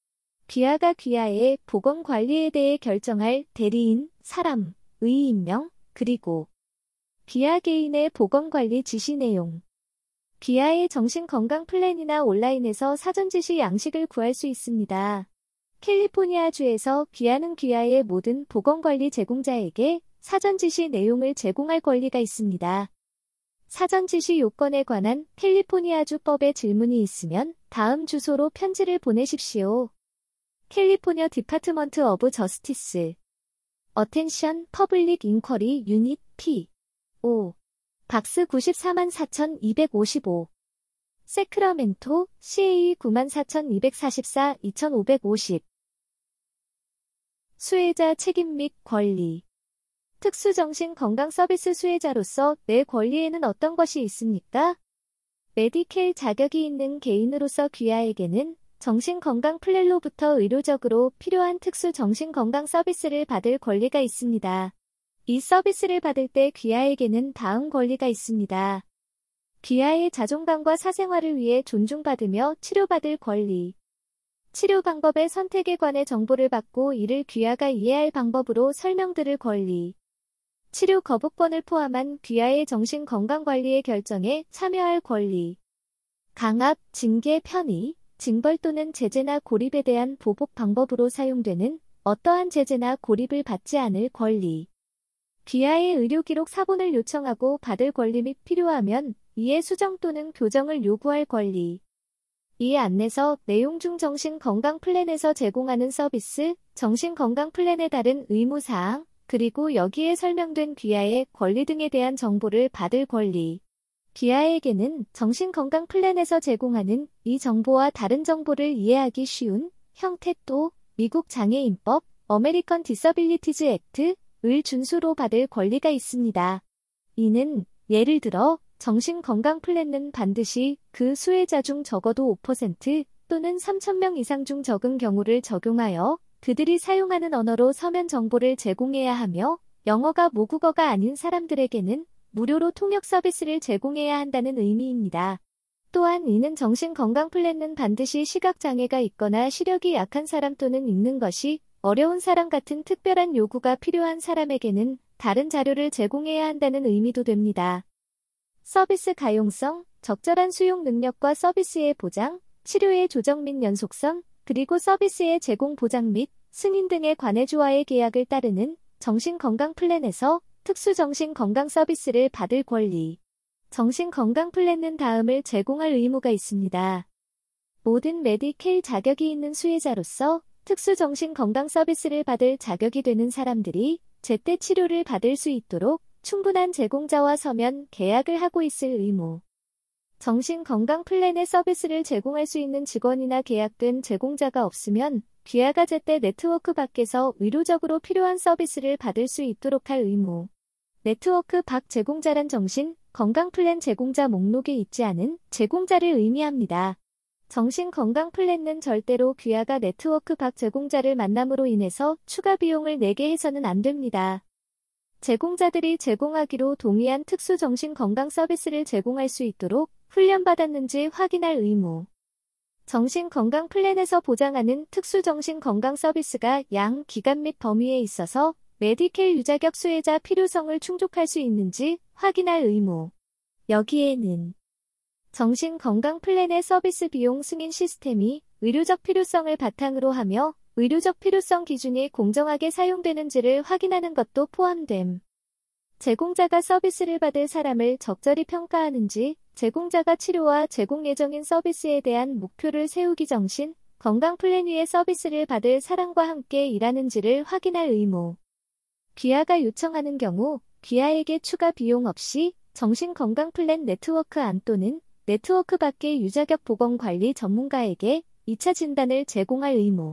A: 귀하가 귀하의 보건 관리에 대해 결정할 대리인, 사람, 의 임명, 그리고 귀하 개인의 보건 관리 지시 내용. 귀하의 정신건강 플랜이나 온라인에서 사전 지시 양식을 구할 수 있습니다. 캘리포니아주에서 귀하는 귀하의 모든 보건관리 제공자에게 사전 지시 내용을 제공할 권리가 있습니다. 사전 지시 요건에 관한 캘리포니아주법에 질문이 있으면 다음 주소로 편지를 보내십시오. 캘리포니아 디파트먼트 오브 저스티스 어텐션 퍼블릭 인쿼리 유닛 P.O. 박스 944,255 세크라멘토 CA 94,244 2550 수혜자 책임 및 권리 특수정신건강서비스 수혜자로서 내 권리에는 어떤 것이 있습니까? 메디케일 자격이 있는 개인으로서 귀하에게는 정신건강 플랜로부터 의료적으로 필요한 특수정신건강 서비스를 받을 권리가 있습니다. 이 서비스를 받을 때 귀하에게는 다음 권리가 있습니다. 귀하의 자존감과 사생활을 위해 존중받으며 치료받을 권리. 치료 방법의 선택에 관해 정보를 받고 이를 귀하가 이해할 방법으로 설명드릴 권리. 치료 거부권을 포함한 귀하의 정신건강관리의 결정에 참여할 권리. 강압, 징계, 편의, 징벌 또는 제재나 고립에 대한 보복 방법으로 사용되는 어떠한 제재나 고립을 받지 않을 권리. 귀하의 의료기록 사본을 요청하고 받을 권리 및 필요하면 이의 수정 또는 교정을 요구할 권리. 이 안내서 내용 중 정신건강플랜에서 제공하는 서비스, 정신건강플랜에 따른 의무사항, 그리고 여기에 설명된 귀하의 권리 등에 대한 정보를 받을 권리. 귀하에게는 정신건강플랜에서 제공하는 이 정보와 다른 정보를 이해하기 쉬운 형태 또 미국 장애인법, 어메리컨 디서빌리티즈 액트, 을 준수로 받을 권리가 있습니다. 이는 예를 들어 정신건강플랜은 반드시 그 수혜자 중 적어도 5% 또는 3,000명 이상 중 적은 경우를 적용하여 그들이 사용하는 언어로 서면 정보를 제공해야 하며 영어가 모국어가 아닌 사람들에게는 무료로 통역 서비스를 제공해야 한다는 의미입니다. 또한 이는 정신건강플랜은 반드시 시각장애가 있거나 시력이 약한 사람 또는 읽는 것이 어려운 사람 같은 특별한 요구가 필요한 사람에게는 다른 자료를 제공해야 한다는 의미도 됩니다. 서비스 가용성, 적절한 수용 능력과 서비스의 보장, 치료의 조정 및 연속성, 그리고 서비스의 제공 보장 및 승인 등에 관해 주와의 계약을 따르는 정신건강플랜에서 특수정신건강 서비스를 받을 권리. 정신건강플랜은 다음을 제공할 의무가 있습니다. 모든 메디케일 자격이 있는 수혜자로서 특수정신건강 서비스를 받을 자격이 되는 사람들이 제때 치료를 받을 수 있도록 충분한 제공자와 서면 계약을 하고 있을 의무. 정신건강플랜의 서비스를 제공할 수 있는 직원이나 계약된 제공자가 없으면 귀하가 제때 네트워크 밖에서 의료적으로 필요한 서비스를 받을 수 있도록 할 의무. 네트워크 밖 제공자란 정신건강플랜 제공자 목록에 있지 않은 제공자를 의미합니다. 정신건강플랜은 절대로 귀하가 네트워크 밖 제공자를 만남으로 인해서 추가 비용을 내게 해서는 안 됩니다. 제공자들이 제공하기로 동의한 특수정신건강 서비스를 제공할 수 있도록 훈련받았는지 확인할 의무. 정신건강플랜에서 보장하는 특수정신건강 서비스가 양, 기간 및 범위에 있어서 메디케일 유자격 수혜자 필요성을 충족할 수 있는지 확인할 의무. 여기에는 정신건강플랜의 서비스 비용 승인 시스템이 의료적 필요성을 바탕으로 하며 의료적 필요성 기준이 공정하게 사용되는지를 확인하는 것도 포함됨. 제공자가 서비스를 받을 사람을 적절히 평가하는지, 제공자가 치료와 제공 예정인 서비스에 대한 목표를 세우기 정신, 건강플랜 위의 서비스를 받을 사람과 함께 일하는지를 확인할 의무. 귀하가 요청하는 경우, 귀하에게 추가 비용 없이 정신건강플랜 네트워크 안 또는 네트워크 밖의 유자격 보건관리 전문가에게 2차 진단을 제공할 의무.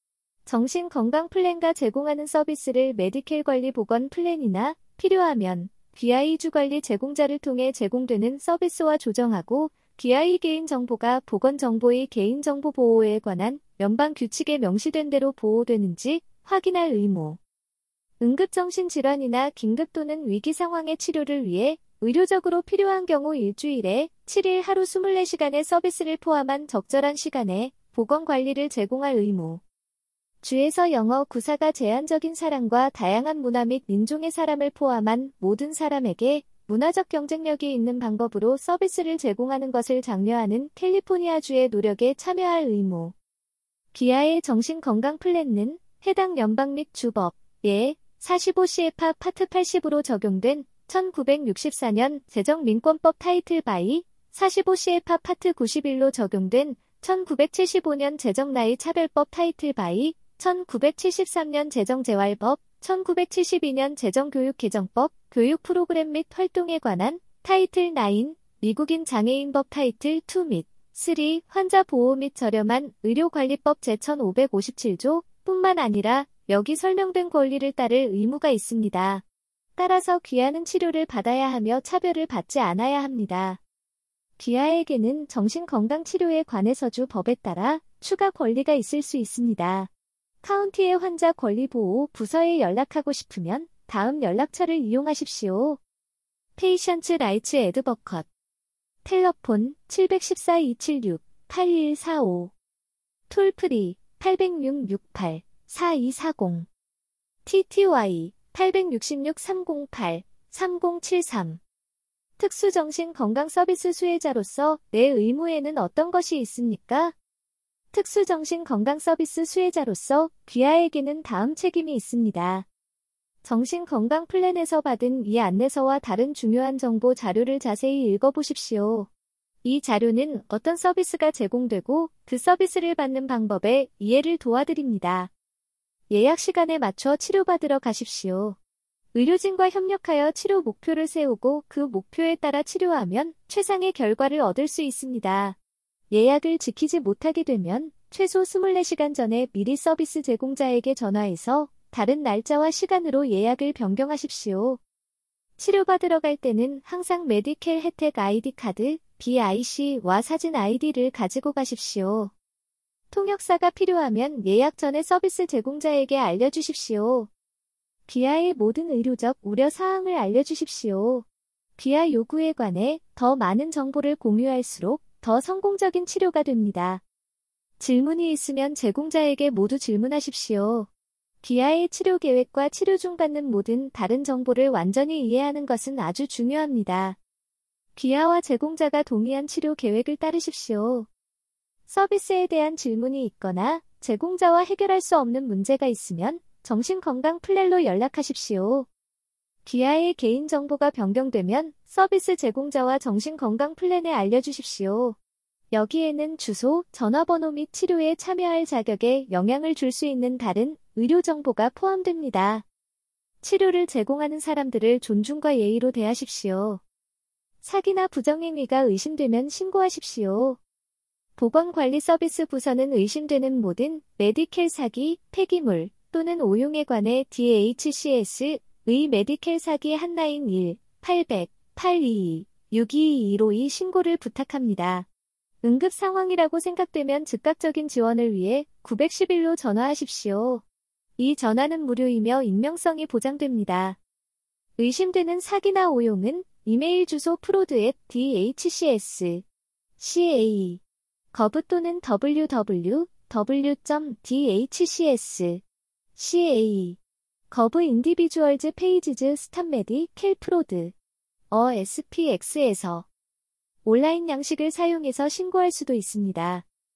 A: 정신건강플랜과 제공하는 서비스를 메디케일 관리 보건 플랜이나 필요하면 귀하의 주관리 제공자를 통해 제공되는 서비스와 조정하고 귀하의 개인정보가 보건정보의 개인정보 보호에 관한 연방 규칙에 명시된 대로 보호되는지 확인할 의무. 응급정신질환이나 긴급 또는 위기 상황의 치료를 위해 의료적으로 필요한 경우 일주일에 7일 하루 24시간의 서비스를 포함한 적절한 시간에 보건관리를 제공할 의무. 주에서 영어 구사가 제한적인 사람과 다양한 문화 및 민족의 사람을 포함한 모든 사람에게 문화적 경쟁력이 있는 방법으로 서비스를 제공하는 것을 장려하는 캘리포니아주의 노력에 참여할 의무. 기아의 정신건강 플랜은 해당 연방 및 주법 제45CFA 파트 80으로 적용된 1964년 재정민권법 타이틀 바이 45CFA 파트 91로 적용된 1975년 재정나이 차별법 타이틀 바이 1973년 재정재활법 1972년 재정교육개정법 교육 프로그램 및 활동에 관한 타이틀 9 미국인 장애인법 타이틀 2 및 3 환자 보호 및 저렴한 의료관리법 제1557조 뿐만 아니라 여기 설명된 권리를 따를 의무가 있습니다. 따라서 귀하는 치료를 받아야 하며 차별을 받지 않아야 합니다. 귀하에게는 정신건강치료에 관해서주 법에 따라 추가 권리가 있을 수 있습니다. 카운티의 환자 권리보호 부서에 연락하고 싶으면 다음 연락처를 이용하십시오. 페이션츠 라이츠 애드버컷 텔레폰 714-276-8145 톨프리 806-68-4240 TTY 866-308-3073 특수정신건강서비스 수혜자로서 내 의무에는 어떤 것이 있습니까? 특수정신건강서비스 수혜자로서 귀하에게는 다음 책임이 있습니다. 정신건강 플랜에서 받은 이 안내서와 다른 중요한 정보 자료를 자세히 읽어보십시오. 이 자료는 어떤 서비스가 제공되고 그 서비스를 받는 방법에 이해를 도와드립니다. 예약 시간에 맞춰 치료받으러 가십시오. 의료진과 협력하여 치료 목표를 세우고 그 목표에 따라 치료하면 최상의 결과를 얻을 수 있습니다. 예약을 지키지 못하게 되면 최소 24시간 전에 미리 서비스 제공자에게 전화해서 다른 날짜와 시간으로 예약을 변경하십시오. 치료받으러 갈 때는 항상 메디켈 혜택 아이디 카드, BIC와 사진 아이디를 가지고 가십시오. 통역사가 필요하면 예약 전에 서비스 제공자에게 알려주십시오. 귀하의 모든 의료적 우려 사항을 알려주십시오. 귀하 요구에 관해 더 많은 정보를 공유할수록 더 성공적인 치료가 됩니다. 질문이 있으면 제공자에게 모두 질문하십시오. 귀하의 치료 계획과 치료 중 받는 모든 다른 정보를 완전히 이해하는 것은 아주 중요합니다. 귀하와 제공자가 동의한 치료 계획을 따르십시오. 서비스에 대한 질문이 있거나 제공자와 해결할 수 없는 문제가 있으면 정신건강 플랜로 연락하십시오. 귀하의 개인정보가 변경되면 서비스 제공자와 정신건강 플랜에 알려주십시오. 여기에는 주소, 전화번호 및 치료에 참여할 자격에 영향을 줄 수 있는 다른 의료 정보가 포함됩니다. 치료를 제공하는 사람들을 존중과 예의로 대하십시오. 사기나 부정행위가 의심되면 신고하십시오. 보건관리서비스 부서는 의심되는 모든 메디켈 사기, 폐기물 또는 오용에 관해 DHCS의 메디켈 사기 한라인 1-800-822-622-152 신고를 부탁합니다. 응급 상황이라고 생각되면 즉각적인 지원을 위해 911로 전화하십시오. 이 전화는 무료이며 익명성이 보장됩니다. 의심되는 사기나 오용은 이메일 주소 fraud@dhcs.ca 거부 또는 www.dhcs.ca 거부 인디비주얼즈 페이지즈 스탑메디 켈프로드 SPX에서 온라인 양식을 사용해서 신고할 수도 있습니다.